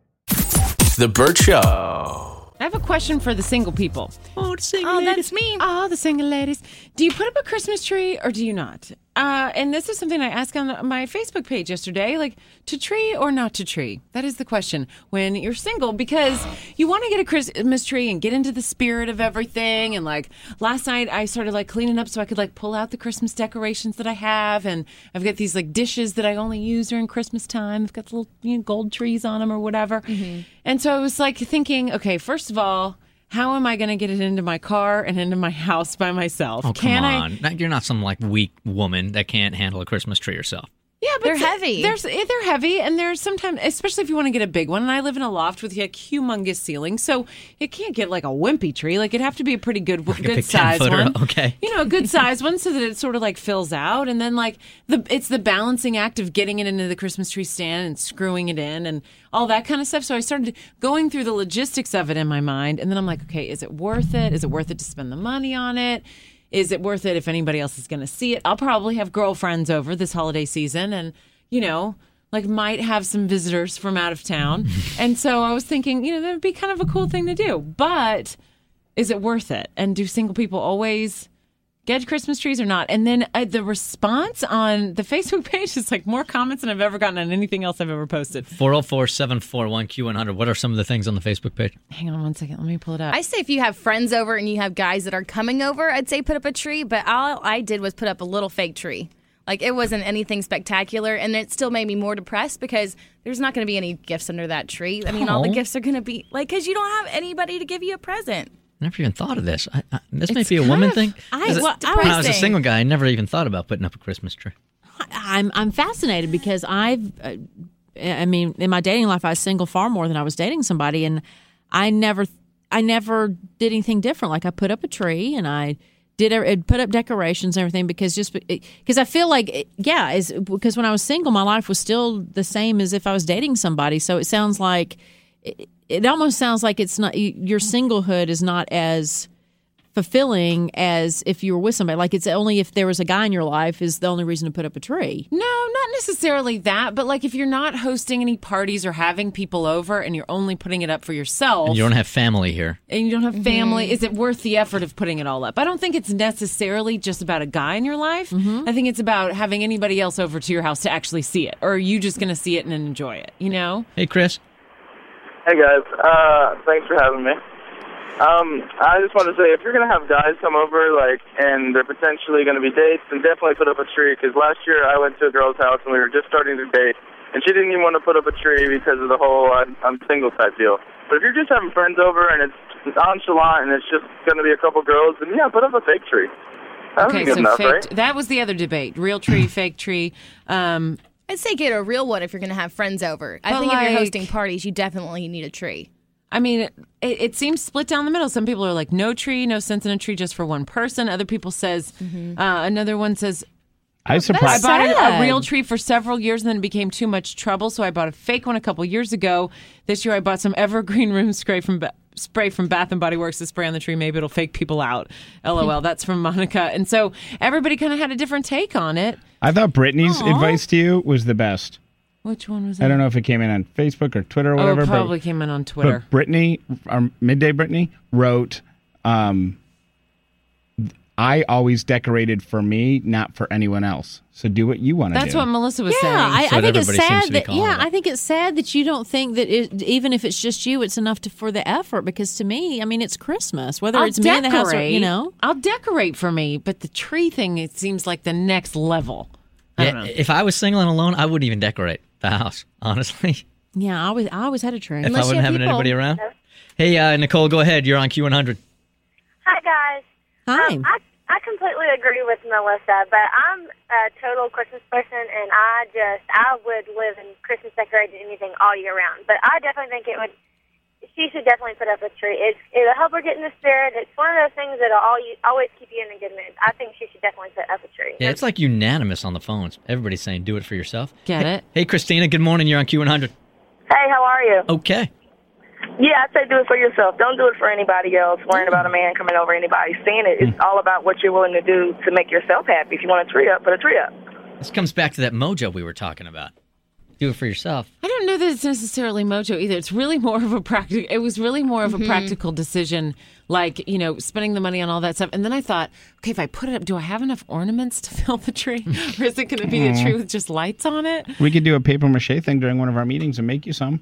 Speaker 5: The Burt Show.
Speaker 7: I have a question for the single people.
Speaker 6: Oh, the single
Speaker 7: Oh,
Speaker 6: ladies.
Speaker 7: that's me. Oh, the single ladies. Do you put up a Christmas tree or do you not? Uh, and this is something I asked on my Facebook page yesterday, like to tree or not to tree? That is the question when you're single, because you want to get a Christmas tree and get into the spirit of everything. And like last night I started like cleaning up so I could like pull out the Christmas decorations that I have. And I've got these like dishes that I only use during Christmas time. I've got little, you know, gold trees on them or whatever.
Speaker 2: Mm-hmm.
Speaker 7: And so I was like thinking, okay, first of all, how am I going to get it into my car and into my house by myself?
Speaker 6: Oh,
Speaker 7: Can
Speaker 6: come
Speaker 7: I?
Speaker 6: on. Not- You're not some like weak woman that can't handle a Christmas tree herself.
Speaker 7: Yeah, but
Speaker 2: They're
Speaker 7: th-
Speaker 2: heavy.
Speaker 7: There's they're heavy, and there's sometimes, especially if you want to get a big one. And I live in a loft with like humongous ceilings, so you can't get like a wimpy tree. Like it'd have to be a pretty good,
Speaker 6: Like a
Speaker 7: good
Speaker 6: big
Speaker 7: size
Speaker 6: ten-footer,
Speaker 7: one.
Speaker 6: okay.
Speaker 7: You know, a good size one, so that it sort of like fills out, and then like the it's the balancing act of getting it into the Christmas tree stand and screwing it in and all that kind of stuff. So I started going through the logistics of it in my mind, and then I'm like, okay, is it worth it? Is it worth it to spend the money on it? Is it worth it if anybody else is going to see it? I'll probably have girlfriends over this holiday season, and you know, like might have some visitors from out of town. And so I was thinking, you know, that would be kind of a cool thing to do. But is it worth it? And do single people always get Christmas trees or not? And then uh, the response on the Facebook page is like more comments than I've ever gotten on anything else I've ever posted.
Speaker 6: four oh four, seven four one, Q one hundred. What are some of the things on the Facebook page?
Speaker 7: Hang on one second. Let me pull it up.
Speaker 2: I say if you have friends over and you have guys that are coming over, I'd say put up a tree. But all I did was put up a little fake tree. Like, it wasn't anything spectacular, and it still made me more depressed because there's not going to be any gifts under that tree. I mean, all the
Speaker 6: Oh.
Speaker 2: gifts are going to be, like, because you don't have anybody to give you a present.
Speaker 6: Never even thought of this. I, I, this may
Speaker 2: It's
Speaker 6: be a
Speaker 2: kind
Speaker 6: woman
Speaker 2: of-
Speaker 6: thing.
Speaker 10: I-
Speaker 6: As a-
Speaker 10: well, I
Speaker 6: when I was a
Speaker 2: depressing.
Speaker 6: single guy, I never even thought about putting up a Christmas tree.
Speaker 10: I'm I'm fascinated because I've, uh, I mean, in my dating life, I was single far more than I was dating somebody, and I never, I never did anything different. Like I put up a tree and I did it, put up decorations and everything because just because I feel like yeah, is because when I was single, my life was still the same as if I was dating somebody. So it sounds like it, it almost sounds like it's not your singlehood is not as fulfilling as if you were with somebody. Like it's only if there was a guy in your life is the only reason to put up a tree.
Speaker 7: No, not necessarily that. But like if you're not hosting any parties or having people over and you're only putting it up for yourself.
Speaker 6: And you don't have family here.
Speaker 7: And you don't have family. Mm-hmm. Is it worth the effort of putting it all up? I don't think it's necessarily just about a guy in your life. Mm-hmm. I think it's about having anybody else over to your house to actually see it. Or are you just going to see it and enjoy it, you know?
Speaker 6: Hey, Chris.
Speaker 18: Hey, guys. Uh, thanks for having me. Um, I just want to say, if you're going to have guys come over, like, and they're potentially going to be dates, then definitely put up a tree, because last year I went to a girl's house and we were just starting to date, and she didn't even want to put up a tree because of the whole I'm, I'm single type deal. But if you're just having friends over and it's nonchalant and it's just going to be a couple girls, then yeah, put up a fake tree. That
Speaker 7: okay,
Speaker 18: good
Speaker 7: so
Speaker 18: enough,
Speaker 7: fake,
Speaker 18: right?
Speaker 7: that was the other debate. Real tree, fake tree. Um,
Speaker 2: I'd say get a real one if you're going to have friends over. I
Speaker 7: But
Speaker 2: think if you're
Speaker 7: like-
Speaker 2: hosting parties, you definitely need a tree.
Speaker 7: I mean, it, it seems split down the middle. Some people are like, no tree, no sense in a tree just for one person. Other people says,
Speaker 2: Mm-hmm.
Speaker 7: uh, another one says,
Speaker 9: I surprised.
Speaker 7: I bought a, a
Speaker 10: sad.
Speaker 7: real tree for several years and then it became too much trouble, so I bought a fake one a couple years ago. This year I bought some evergreen room spray from ba- spray from Bath and Body Works to spray on the tree. Maybe it'll fake people out. LOL. That's from Monica. And so everybody kind of had a different take on it.
Speaker 9: I thought Brittany's
Speaker 7: Aw.
Speaker 9: advice to you was the best.
Speaker 7: Which one was that?
Speaker 9: I don't know if it came in on Facebook or Twitter or whatever.
Speaker 7: Oh, probably
Speaker 9: but,
Speaker 7: came in on Twitter.
Speaker 9: But Brittany, our Midday Brittany, wrote, um, I always decorated for me, not for anyone else. So do what you want to do.
Speaker 7: That's what Melissa was
Speaker 10: Yeah,
Speaker 7: saying.
Speaker 10: I,
Speaker 6: That's
Speaker 10: I
Speaker 6: what
Speaker 10: think it's
Speaker 6: everybody seems
Speaker 10: sad
Speaker 6: to be
Speaker 10: that
Speaker 6: calling
Speaker 10: yeah,
Speaker 6: it.
Speaker 10: I think it's sad that you don't think that it, even if it's just you, it's enough to, for the effort. Because to me, I mean, it's Christmas. Whether
Speaker 7: I'll
Speaker 10: it's me in the house, or,
Speaker 7: decorate.
Speaker 10: you know,
Speaker 7: I'll decorate for me, but the tree thing, it seems like the next level. I
Speaker 6: Yeah,
Speaker 7: don't know.
Speaker 6: if I was single and alone, I wouldn't even decorate the house, honestly.
Speaker 10: yeah, I always I always had a tree.
Speaker 6: If I wasn't having anybody around. Hey, uh, Nicole, go ahead. You're on Q one hundred.
Speaker 17: Hi, guys.
Speaker 10: Hi.
Speaker 17: Um, I, I completely agree with Melissa, but I'm a total Christmas person, and I just, I would live in Christmas decorated anything all year round. But I definitely think it would, she should definitely put up a tree. It's, it'll help her get in the spirit. It's one of those things that'll all you, always keep you in a good mood. I think she should definitely put up a tree.
Speaker 6: Yeah, it's like unanimous on the phones. Everybody's saying do it for yourself.
Speaker 7: Get
Speaker 6: hey,
Speaker 7: it?
Speaker 6: Hey, Christina, good morning. You're on Q one hundred.
Speaker 13: Hey, how are you?
Speaker 6: Okay.
Speaker 13: Yeah, I say do it for yourself. Don't do it for anybody else, worrying about a man coming over anybody. Seeing it, it's all about what you're willing to do to make yourself happy. If you want a tree up, put a tree up.
Speaker 6: This comes back to that mojo we were talking about. Do it for yourself.
Speaker 7: I don't know that it's necessarily mojo either. It's really more of a practical. It was really more of a
Speaker 2: Mhm.
Speaker 7: practical decision, like you know, spending the money on all that stuff. And then I thought, okay, if I put it up, do I have enough ornaments to fill the tree, or is it going to be a tree with just lights on it?
Speaker 9: We could do a paper mache thing during one of our meetings and make you some.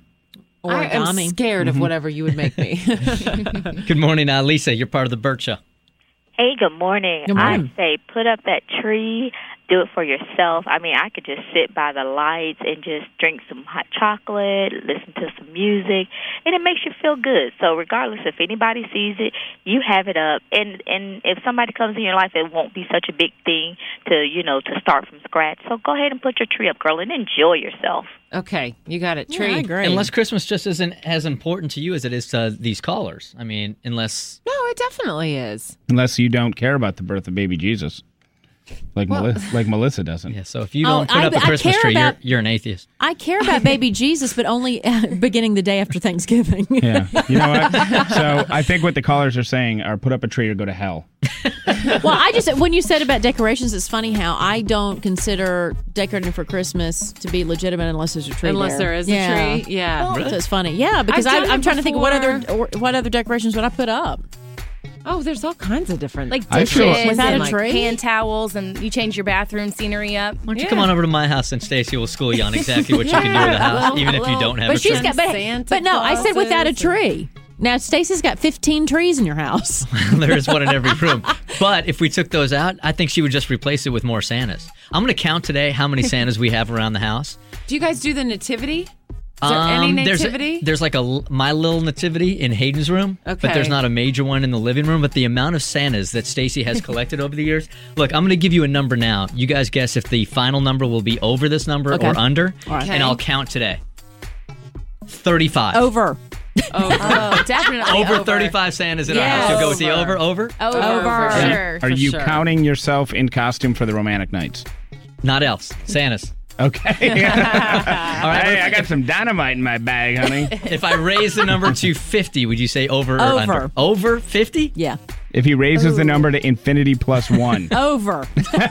Speaker 7: I am
Speaker 10: Origami.
Speaker 7: scared of
Speaker 9: Mhm.
Speaker 7: whatever you would make me.
Speaker 6: Good morning, uh, Lisa. You're part of the Burt Show.
Speaker 19: Hey, good morning.
Speaker 10: Good morning.
Speaker 19: I say put up that tree, do it for yourself. I mean, I could just sit by the lights and just drink some hot chocolate, listen to some music, and it makes you feel good. So regardless if anybody sees it, you have it up. And and if somebody comes in your life, it won't be such a big thing to, you know, to start from scratch. So go ahead and put your tree up, girl, and enjoy yourself.
Speaker 7: Okay, you got it.
Speaker 10: Yeah,
Speaker 7: Tree.
Speaker 10: I agree.
Speaker 6: Unless Christmas just isn't as important to you as it is to these callers. I mean, unless...
Speaker 7: No, it definitely is.
Speaker 9: Unless you don't care about the birth of baby Jesus. Like,
Speaker 7: Well-
Speaker 9: Melissa, like Melissa doesn't.
Speaker 6: Yeah, so if you
Speaker 10: Oh,
Speaker 6: don't put
Speaker 10: I-
Speaker 6: up a
Speaker 10: I
Speaker 6: Christmas
Speaker 10: care
Speaker 6: tree,
Speaker 10: about-
Speaker 6: you're, you're an atheist.
Speaker 10: I care about baby Jesus, but only beginning the day after Thanksgiving.
Speaker 9: Yeah. You know what? So I think what the callers are saying are put up a tree or go to hell.
Speaker 10: Well, I just when you said about decorations, it's funny how I don't consider decorating for Christmas to be legitimate unless there's a tree.
Speaker 7: Unless
Speaker 10: there.
Speaker 7: there is a
Speaker 10: Yeah.
Speaker 7: tree, yeah.
Speaker 10: So it's funny, yeah, because
Speaker 7: I've
Speaker 10: I,
Speaker 7: done
Speaker 10: I'm
Speaker 7: it
Speaker 10: trying to think of what other
Speaker 7: before.
Speaker 10: or, what other decorations would I put up?
Speaker 7: Oh, there's all kinds of different.
Speaker 2: Like
Speaker 9: I
Speaker 2: dishes
Speaker 9: feel-
Speaker 10: Without
Speaker 2: and
Speaker 10: a
Speaker 2: like
Speaker 10: tree?
Speaker 2: hand towels, and you change your bathroom scenery up.
Speaker 6: Why don't you
Speaker 7: Yeah.
Speaker 6: come on over to my house and Stacy will school you on exactly what you can do with the house,
Speaker 7: Little-
Speaker 6: even if you
Speaker 7: little-
Speaker 6: don't have
Speaker 10: But
Speaker 6: a
Speaker 10: she's
Speaker 6: tree.
Speaker 10: got, but,
Speaker 7: Santa
Speaker 10: but no, I said without a
Speaker 7: Clauses
Speaker 10: tree. Now Stacy's got fifteen trees in your house.
Speaker 6: There is one in every room. But if we took those out, I think she would just replace it with more Santas. I'm going to count today how many Santas we have around the house.
Speaker 7: Do you guys do the nativity? Is there any
Speaker 6: Um, there's a-
Speaker 7: nativity?
Speaker 6: There's, like a l- My Little Nativity in Hayden's room, but
Speaker 7: Okay.
Speaker 6: there's not a major one in the living room. But the amount of Santas that Stacy has collected over the years. Look, I'm going to give you a number now. You guys guess if the final number will be over this number
Speaker 10: Okay.
Speaker 6: or under,
Speaker 10: All right.
Speaker 6: and I'll count today. thirty-five.
Speaker 10: Over.
Speaker 2: Oh, definitely
Speaker 6: Over
Speaker 2: over.
Speaker 6: thirty-five Santas in our
Speaker 10: Yes.
Speaker 6: house. You'll go with the over, over?
Speaker 2: Over,
Speaker 10: Over.
Speaker 2: for
Speaker 10: Yeah.
Speaker 2: sure.
Speaker 9: Are
Speaker 7: For
Speaker 9: you
Speaker 7: sure.
Speaker 9: counting yourself in costume for the romantic nights?
Speaker 6: Not elves. Santas.
Speaker 9: Okay.
Speaker 6: All right.
Speaker 9: Hey, I got some dynamite in my bag, honey.
Speaker 6: If I raise the number to fifty, would you say over or under?
Speaker 10: Over.
Speaker 6: Over fifty?
Speaker 10: Yeah.
Speaker 9: If he raises the number to infinity plus one.
Speaker 10: Over.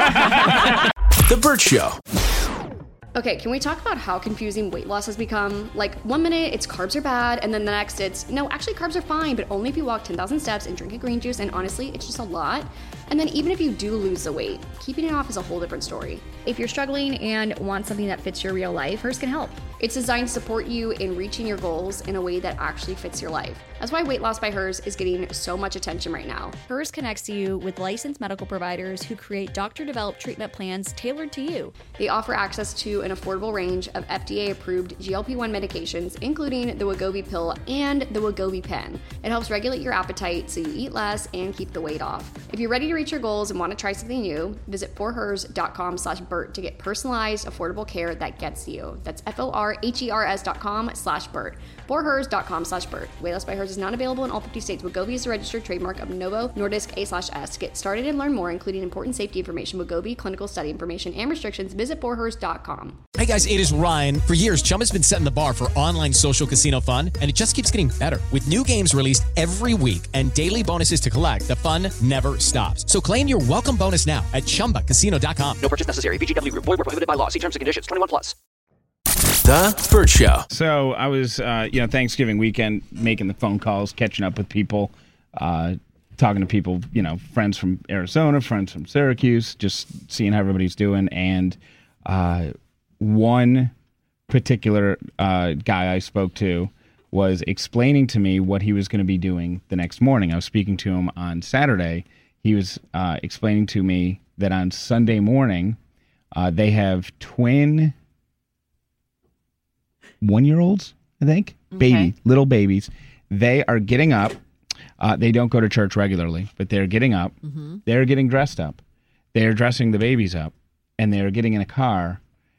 Speaker 5: The Burt Show.
Speaker 1: Okay, can we talk about how confusing weight loss has become? Like, one minute it's carbs are bad, and then the next it's, no, actually carbs are fine, but only if you walk ten thousand steps and drink a green juice, and honestly, it's just a lot. And then even if you do lose the weight, keeping it off is a whole different story.
Speaker 14: If you're struggling and want something that fits your real life, Hers can help.
Speaker 1: It's designed to support you in reaching your goals in a way that actually fits your life. That's why Weight Loss by Hers is getting so much attention right now.
Speaker 14: Hers connects you with licensed medical providers who create doctor-developed treatment plans tailored to you.
Speaker 1: They offer access to an affordable range of F D A-approved G L P one medications, including the Wegovy pill and the Wegovy pen. It helps regulate your appetite so you eat less and keep the weight off. If you're ready to reach your goals and want to try something new, visit forhers.com slash Burt to get personalized, affordable care that gets you. That's F-O-R-H-E-R-S dot com slash Burt. forhers.com slash Burt. Weight Loss by Hers is not available in all fifty states. Wegovy is a registered trademark of Novo Nordisk A slash S. Get started and learn more, including important safety information, Wegovy, clinical study information, and restrictions. Visit forhers dot com.
Speaker 15: Hey guys, it is Ryan. For years, Chumba's been setting the bar for online social casino fun, and it just keeps getting better. With new games released every week and daily bonuses to collect, the fun never stops. So claim your welcome bonus now at chumba casino dot com.
Speaker 16: No purchase necessary. V G W Group. Void where prohibited by law. See terms and conditions. twenty-one plus.
Speaker 5: The Burt Show.
Speaker 9: So I was, uh, you know, Thanksgiving weekend, making the phone calls, catching up with people, uh, talking to people, you know, friends from Arizona, friends from Syracuse, just seeing how everybody's doing. And uh, one particular uh, guy I spoke to was explaining to me what he was going to be doing the next morning. I was speaking to him on Saturday. He was uh, explaining to me that on Sunday morning, uh, they have twin one-year-olds, I think,
Speaker 10: Okay.
Speaker 9: baby, little babies. They are getting up. Uh, they don't go to church regularly, but they're getting up.
Speaker 10: Mhm.
Speaker 9: They're getting dressed up. They're dressing the babies up, and they're getting in a car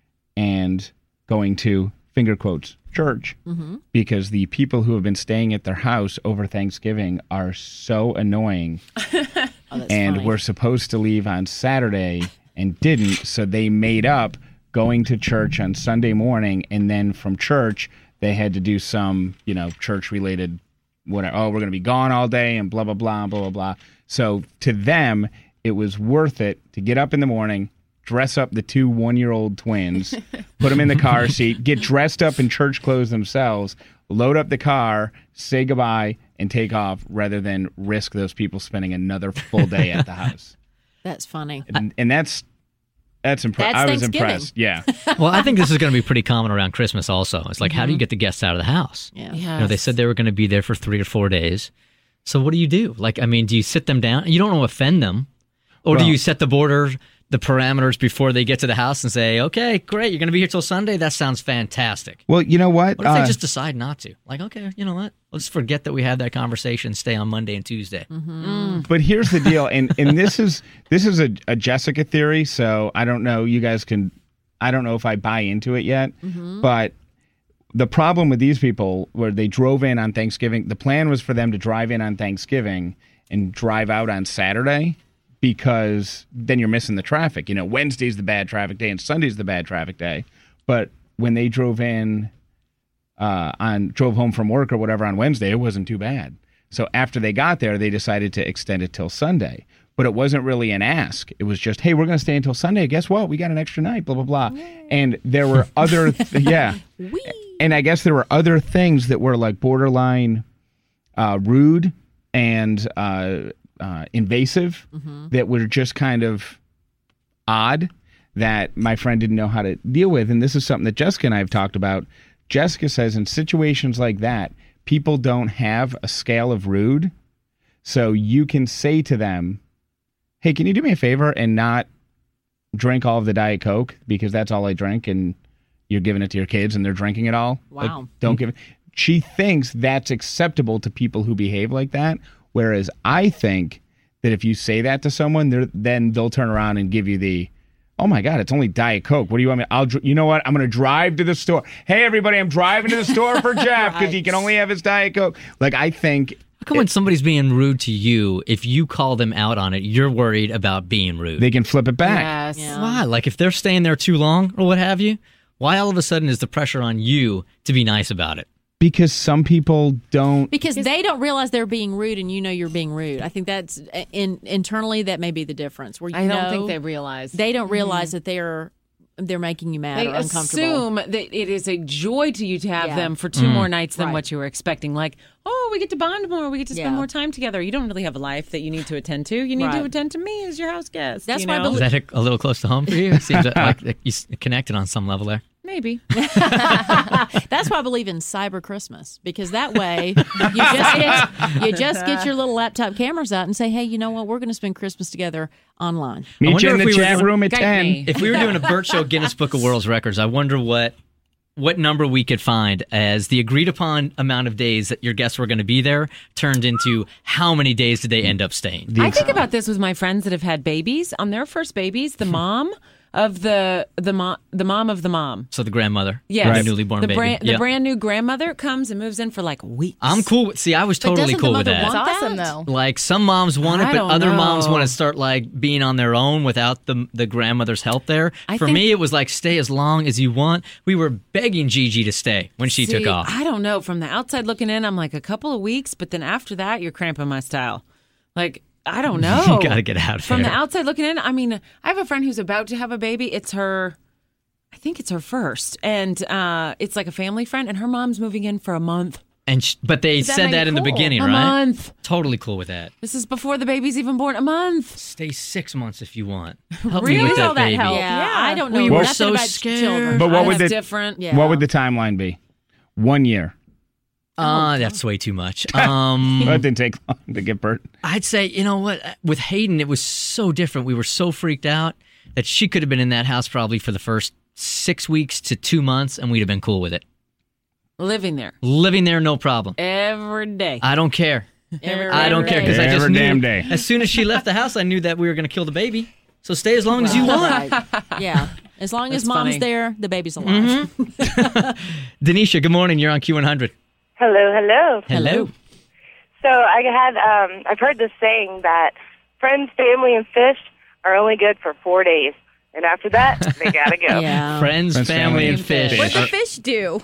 Speaker 9: and going to, finger quotes, church,
Speaker 10: Mhm.
Speaker 9: because the people who have been staying at their house over Thanksgiving are so annoying.
Speaker 10: Oh,
Speaker 9: and
Speaker 10: funny.
Speaker 9: we're supposed to leave on Saturday and didn't, so they made up going to church on Sunday morning, and then from church they had to do some, you know, church related whatever. Oh, we're going to be gone all day and blah blah blah blah blah blah. So to them, it was worth it to get up in the morning, dress up the two one-year-old twins, put them in the car seat, get dressed up in church clothes themselves, load up the car, say goodbye, and take off, rather than risk those people spending another full day at the house.
Speaker 10: That's funny.
Speaker 9: And, and that's that's impressive.
Speaker 10: That's
Speaker 9: I was
Speaker 10: Thanksgiving.
Speaker 9: impressed. Yeah.
Speaker 6: Well, I think this is going to be pretty common around Christmas also. It's like, how do you
Speaker 10: Mhm.
Speaker 6: get the guests out of the house?
Speaker 10: Yeah.
Speaker 6: You know, they said they were going to be there for three or four days. So what do you do? Like, I mean, do you sit them down? You don't want to offend them. Or do
Speaker 9: Well-
Speaker 6: you set the border, the parameters before they get to the house and say, okay, great, you're going to be here till Sunday? That sounds fantastic.
Speaker 9: Well, you know what?
Speaker 6: What if
Speaker 9: Uh,
Speaker 6: they just decide not to? Like, okay, you know what? Let's forget that we had that conversation and stay on Monday and Tuesday.
Speaker 10: Mm-hmm.
Speaker 9: But here's the deal, and and this is this is a, a Jessica theory, so I don't know. You guys can, I don't know if I buy into it yet,
Speaker 10: Mhm.
Speaker 9: but the problem with these people, where they drove in on Thanksgiving, the plan was for them to drive in on Thanksgiving and drive out on Saturday, because then you're missing the traffic. You know, Wednesday's the bad traffic day and Sunday's the bad traffic day. But when they drove in uh, on drove home from work or whatever on Wednesday, it wasn't too bad. So after they got there, they decided to extend it till Sunday. But it wasn't really an ask. It was just, hey, we're going to stay until Sunday. Guess what? We got an extra night, blah, blah, blah. And there were other, th- yeah. And I guess there were other things that were like borderline uh, rude and uh, uh, invasive
Speaker 10: Mm-hmm.
Speaker 9: that were just kind of odd that my friend didn't know how to deal with. And this is something that Jessica and I have talked about. Jessica says in situations like that, people don't have a scale of rude. So you can say to them, hey, can you do me a favor and not drink all of the Diet Coke, because that's all I drink, and you're giving it to your kids and they're drinking it all? Like,
Speaker 10: Wow.
Speaker 9: don't give it. She thinks that's acceptable to people who behave like that, whereas I think that if you say that to someone, they're, then they'll turn around and give you the, oh my God, it's only Diet Coke. What do you want me? I'll, dr- you know what? I'm going to drive to the store. Hey, everybody, I'm driving to the store for Jeff because he can only have his Diet Coke. Like, I think
Speaker 6: How come when somebody's being rude to you, if you call them out on it, you're worried about being rude?
Speaker 9: They can flip it back.
Speaker 7: Yes.
Speaker 10: Yeah.
Speaker 6: Why? Like if they're staying there too long or what have you, why all of a sudden is the pressure on you to be nice about it?
Speaker 9: Because some people don't.
Speaker 10: Because they don't realize they're being rude, and you know you're being rude. I think that's in internally that may be the difference. Where you
Speaker 7: I don't
Speaker 10: know
Speaker 7: think they realize.
Speaker 10: they don't realize that they're they're making you mad
Speaker 7: They
Speaker 10: or uncomfortable.
Speaker 7: assume that it is a joy to you to have
Speaker 10: Yeah.
Speaker 7: them for two
Speaker 6: Mm.
Speaker 7: more nights than
Speaker 10: Right.
Speaker 7: what you were expecting. Like, oh, we get to bond more, we get to spend
Speaker 10: Yeah.
Speaker 7: more time together. You don't really have a life that you need to attend to. You need
Speaker 10: Right.
Speaker 7: to attend to me as your house guest.
Speaker 10: That's
Speaker 7: you
Speaker 10: why I
Speaker 7: know?
Speaker 10: believe-
Speaker 6: Is that a, a little close to home for you? It seems like you s- connected on some level there.
Speaker 7: Maybe.
Speaker 10: That's why I believe in Cyber Christmas, because that way you just get you just get your little laptop cameras out and say, hey, you know what? We're going to spend Christmas together online.
Speaker 6: I
Speaker 9: Meet
Speaker 6: wonder
Speaker 9: you in
Speaker 6: if
Speaker 9: the
Speaker 6: we were
Speaker 9: chat
Speaker 6: doing-
Speaker 9: room at
Speaker 7: Guide
Speaker 9: ten.
Speaker 7: me.
Speaker 6: If we were doing a Burt Show Guinness Book of World Records, I wonder what what number we could find as the agreed upon amount of days that your guests were going to be there turned into how many days did they end up staying?
Speaker 7: I think about this with my friends that have had babies. On their first babies, the mom of the the mom the mom of the mom.
Speaker 6: So the grandmother,
Speaker 7: Yes.
Speaker 6: the newly born
Speaker 7: the
Speaker 6: baby.
Speaker 7: brand the
Speaker 6: Yeah.
Speaker 7: brand new grandmother comes and moves in for like weeks.
Speaker 6: I'm cool with, see, I was
Speaker 10: But
Speaker 6: totally
Speaker 10: doesn't the
Speaker 6: cool with
Speaker 10: mother
Speaker 6: that.
Speaker 10: want
Speaker 2: It's awesome,
Speaker 10: that?
Speaker 2: though.
Speaker 6: Like some moms want it,
Speaker 7: I
Speaker 6: but
Speaker 7: don't
Speaker 6: other
Speaker 7: know.
Speaker 6: moms want to start like being on their own without the the grandmother's help there.
Speaker 7: I
Speaker 6: For
Speaker 7: think-
Speaker 6: me, it was like stay as long as you want. We were begging Gigi to stay when she
Speaker 7: See,
Speaker 6: took off.
Speaker 7: I don't know. From the outside looking in, I'm like a couple of weeks, but then after that, you're cramping my style. Like, I don't know.
Speaker 6: You gotta get out of
Speaker 7: From
Speaker 6: there.
Speaker 7: the outside looking in, I mean, I have a friend who's about to have a baby. It's her, I think it's her first. And uh, it's like a family friend, and her mom's moving in for a month.
Speaker 6: And sh- but they
Speaker 2: Does that
Speaker 6: said
Speaker 2: make
Speaker 6: that
Speaker 2: it
Speaker 6: in the
Speaker 2: cool?
Speaker 6: beginning,
Speaker 7: A
Speaker 6: right?
Speaker 7: month.
Speaker 6: Totally cool with that.
Speaker 7: This is before the baby's even born. A month.
Speaker 6: Stay six months if you want. Help
Speaker 7: Really?
Speaker 6: me with that
Speaker 7: All that
Speaker 6: baby.
Speaker 7: help.
Speaker 10: Yeah,
Speaker 7: Yeah.
Speaker 10: I don't know
Speaker 7: We
Speaker 6: were
Speaker 10: nothing
Speaker 6: so
Speaker 10: about
Speaker 6: scared.
Speaker 10: children.
Speaker 9: But what
Speaker 7: I
Speaker 9: would
Speaker 7: have
Speaker 9: the
Speaker 7: different.
Speaker 10: Yeah.
Speaker 9: what would the timeline be? One year.
Speaker 6: Uh, that's way too much. Um,
Speaker 9: That didn't take long to get Bert.
Speaker 6: I'd say, you know what? With Hayden, it was so different. We were so freaked out that she could have been in that house probably for the first six weeks to two months, and we'd have been cool with it.
Speaker 7: Living there
Speaker 6: Living there, no problem.
Speaker 7: every day.
Speaker 6: I don't care.
Speaker 10: Every-
Speaker 6: I don't
Speaker 10: every
Speaker 6: care
Speaker 10: day.
Speaker 6: because I just
Speaker 9: Every
Speaker 6: knew
Speaker 9: damn day.
Speaker 6: as soon as she left the house, I knew that we were going to kill the baby. So stay as long as you want.
Speaker 10: Right. Yeah. As long as
Speaker 7: That's
Speaker 10: mom's
Speaker 7: funny.
Speaker 10: there, the baby's alive.
Speaker 6: Denisha, good morning. You're on Q one hundred.
Speaker 13: Hello, hello.
Speaker 6: Hello.
Speaker 13: So I had, um, I've heard this saying that friends, family, and fish are only good for four days. And after that, they gotta go.
Speaker 10: Yeah.
Speaker 6: Friends,
Speaker 9: Friends,
Speaker 6: family,
Speaker 9: family,
Speaker 6: and
Speaker 9: and
Speaker 6: fish.
Speaker 2: What'd the
Speaker 6: Are-
Speaker 2: fish do?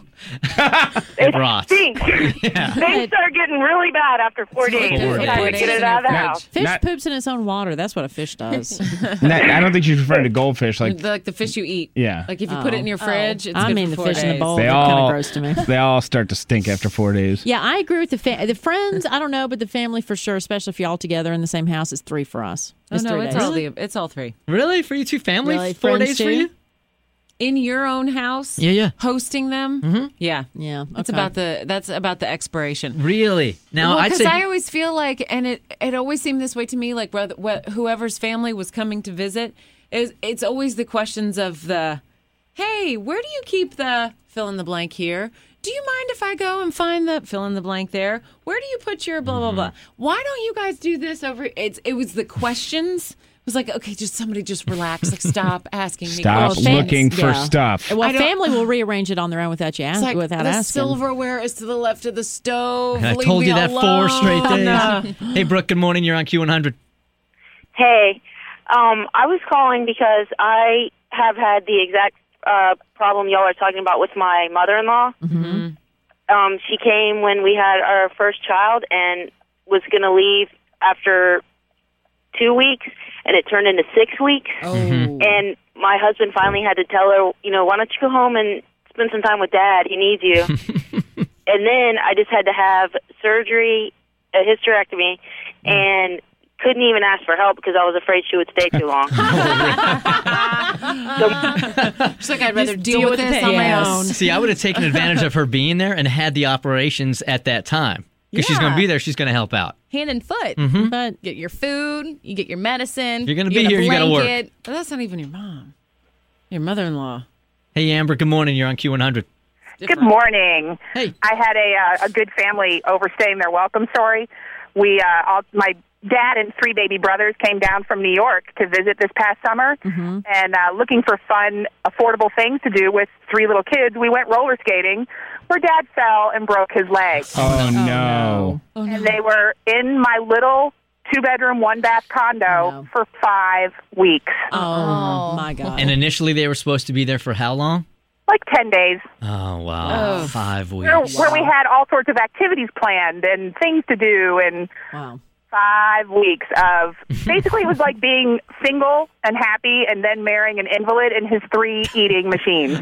Speaker 6: It rots.
Speaker 13: Stinks.
Speaker 6: Yeah.
Speaker 13: Things start getting really bad after four days.
Speaker 6: Four
Speaker 13: It's time to
Speaker 6: days.
Speaker 13: get it out of the
Speaker 9: Not-
Speaker 13: house.
Speaker 10: Fish
Speaker 9: Not-
Speaker 10: poops in its own water. That's what a fish does.
Speaker 9: Not- I don't think she's referring to goldfish. Like
Speaker 7: The, like the fish you eat.
Speaker 9: Yeah.
Speaker 7: Like if you put it in your
Speaker 10: Oh.
Speaker 7: fridge, it's
Speaker 10: I
Speaker 7: good
Speaker 10: mean
Speaker 7: for
Speaker 10: the
Speaker 7: four
Speaker 10: fish in the
Speaker 7: days.
Speaker 10: bowl.
Speaker 9: they
Speaker 10: That's kind
Speaker 9: all
Speaker 10: of gross to me.
Speaker 9: they all start to stink after four days.
Speaker 10: Yeah, I agree with the fa- the friends. I don't know, but the family for sure, especially if you're all together in the same house, is three for us.
Speaker 7: Oh,
Speaker 10: It's
Speaker 7: no,
Speaker 10: three
Speaker 7: it's
Speaker 10: days.
Speaker 7: all the, it's all three.
Speaker 6: Really? For you two family?
Speaker 10: Really?
Speaker 6: Four
Speaker 10: Friends
Speaker 6: days for
Speaker 10: too?
Speaker 6: you?
Speaker 7: In your own house,
Speaker 6: Yeah, yeah.
Speaker 7: hosting them.
Speaker 6: Mm-hmm.
Speaker 7: Yeah,
Speaker 10: Yeah,
Speaker 7: That's
Speaker 10: okay.
Speaker 7: about the that's about the expiration.
Speaker 6: Really? Now,
Speaker 7: well,
Speaker 6: I'd
Speaker 7: because
Speaker 6: say.
Speaker 7: I always feel like, and it it always seemed this way to me, like whether, wh- whoever's family was coming to visit, is it's always the questions of the, hey, where do you keep the fill in the blank here? Do you mind if I go and find the fill in the blank there? Where do you put your blah blah blah? Why don't you guys do this over? It's it was the questions. It was like, okay, just somebody just relax, like stop asking me.
Speaker 9: Stop
Speaker 7: questions.
Speaker 9: looking for
Speaker 10: Yeah.
Speaker 9: stuff.
Speaker 10: Well,
Speaker 7: I don't-
Speaker 10: family will rearrange it on their own without you
Speaker 7: It's
Speaker 10: ask,
Speaker 7: like
Speaker 10: without
Speaker 7: the
Speaker 10: asking.
Speaker 7: silverware is to the left of the stove.
Speaker 6: I
Speaker 7: Leave
Speaker 6: told
Speaker 7: me
Speaker 6: you that
Speaker 7: alone.
Speaker 6: four straight days. Hey, Brooke, good morning. You're on Q one hundred.
Speaker 20: Hey, um, I was calling because I have had the exact uh, problem y'all are talking about with my mother-in-law.
Speaker 10: Mm-hmm.
Speaker 20: Um, she came when we had our first child and was going to leave after two weeks, and it turned into six weeks.
Speaker 10: Oh.
Speaker 20: And my husband finally had to tell her, you know, why don't you go home and spend some time with Dad? He needs you. And then I just had to have surgery, a hysterectomy, and couldn't even ask for help because I was afraid she would stay too long.
Speaker 7: She's like, I'd rather
Speaker 10: Just
Speaker 7: deal,
Speaker 10: deal
Speaker 7: with
Speaker 10: with
Speaker 7: this
Speaker 10: the
Speaker 7: on my
Speaker 10: pain.
Speaker 7: own.
Speaker 6: See, I would have taken advantage of her being there and had the operations at that time. Because she's going to
Speaker 2: Yeah.
Speaker 6: be there. She's going to help out.
Speaker 2: Hand and foot.
Speaker 6: Mhm.
Speaker 10: But
Speaker 2: Get your food. You get your medicine.
Speaker 6: If you're gonna
Speaker 2: you
Speaker 6: be
Speaker 2: get a
Speaker 6: here, you gotta work.
Speaker 2: blanket.
Speaker 7: But that's not even your mom. Your mother-in-law.
Speaker 6: Hey, Amber, good morning. You're on Q one hundred.
Speaker 21: Good morning.
Speaker 6: Hey.
Speaker 21: I had a uh, a good family overstaying their welcome story. We uh, all my dad and three baby brothers came down from New York to visit this past summer,
Speaker 10: Mm-hmm.
Speaker 21: and uh, looking for fun, affordable things to do with three little kids, we went roller skating, where Dad fell and broke his leg.
Speaker 9: Oh, no.
Speaker 21: And they were in my little two-bedroom, one-bath condo for five weeks.
Speaker 10: Oh, my God.
Speaker 6: And initially they were supposed to be there for how long?
Speaker 21: Like ten days.
Speaker 6: Oh, wow.
Speaker 21: Oh.
Speaker 6: Five weeks.
Speaker 21: Where, where we had all sorts of activities planned and things to do, and
Speaker 10: wow.
Speaker 21: five weeks of basically it was like being single and happy and then marrying an invalid and his three eating machines.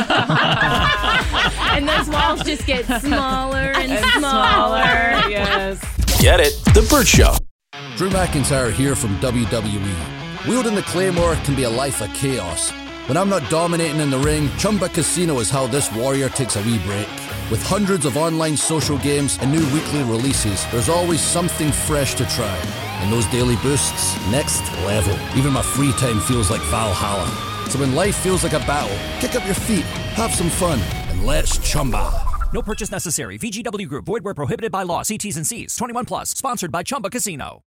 Speaker 2: And those walls just get smaller and,
Speaker 7: And
Speaker 2: smaller.
Speaker 7: smaller, yes.
Speaker 5: Get it? The Burt Show.
Speaker 22: Drew McIntyre here from W W E. Wielding the Claymore can be a life of chaos. When I'm not dominating in the ring, Chumba Casino is how this warrior takes a wee break. With hundreds of online social games and new weekly releases, there's always something fresh to try. And those daily boosts, next level. Even my free time feels like Valhalla. So when life feels like a battle, kick up your feet, have some fun, and let's Chumba.
Speaker 4: No purchase necessary. V G W Group. Void where prohibited by law. See T's and C's. twenty-one plus. Sponsored by Chumba Casino.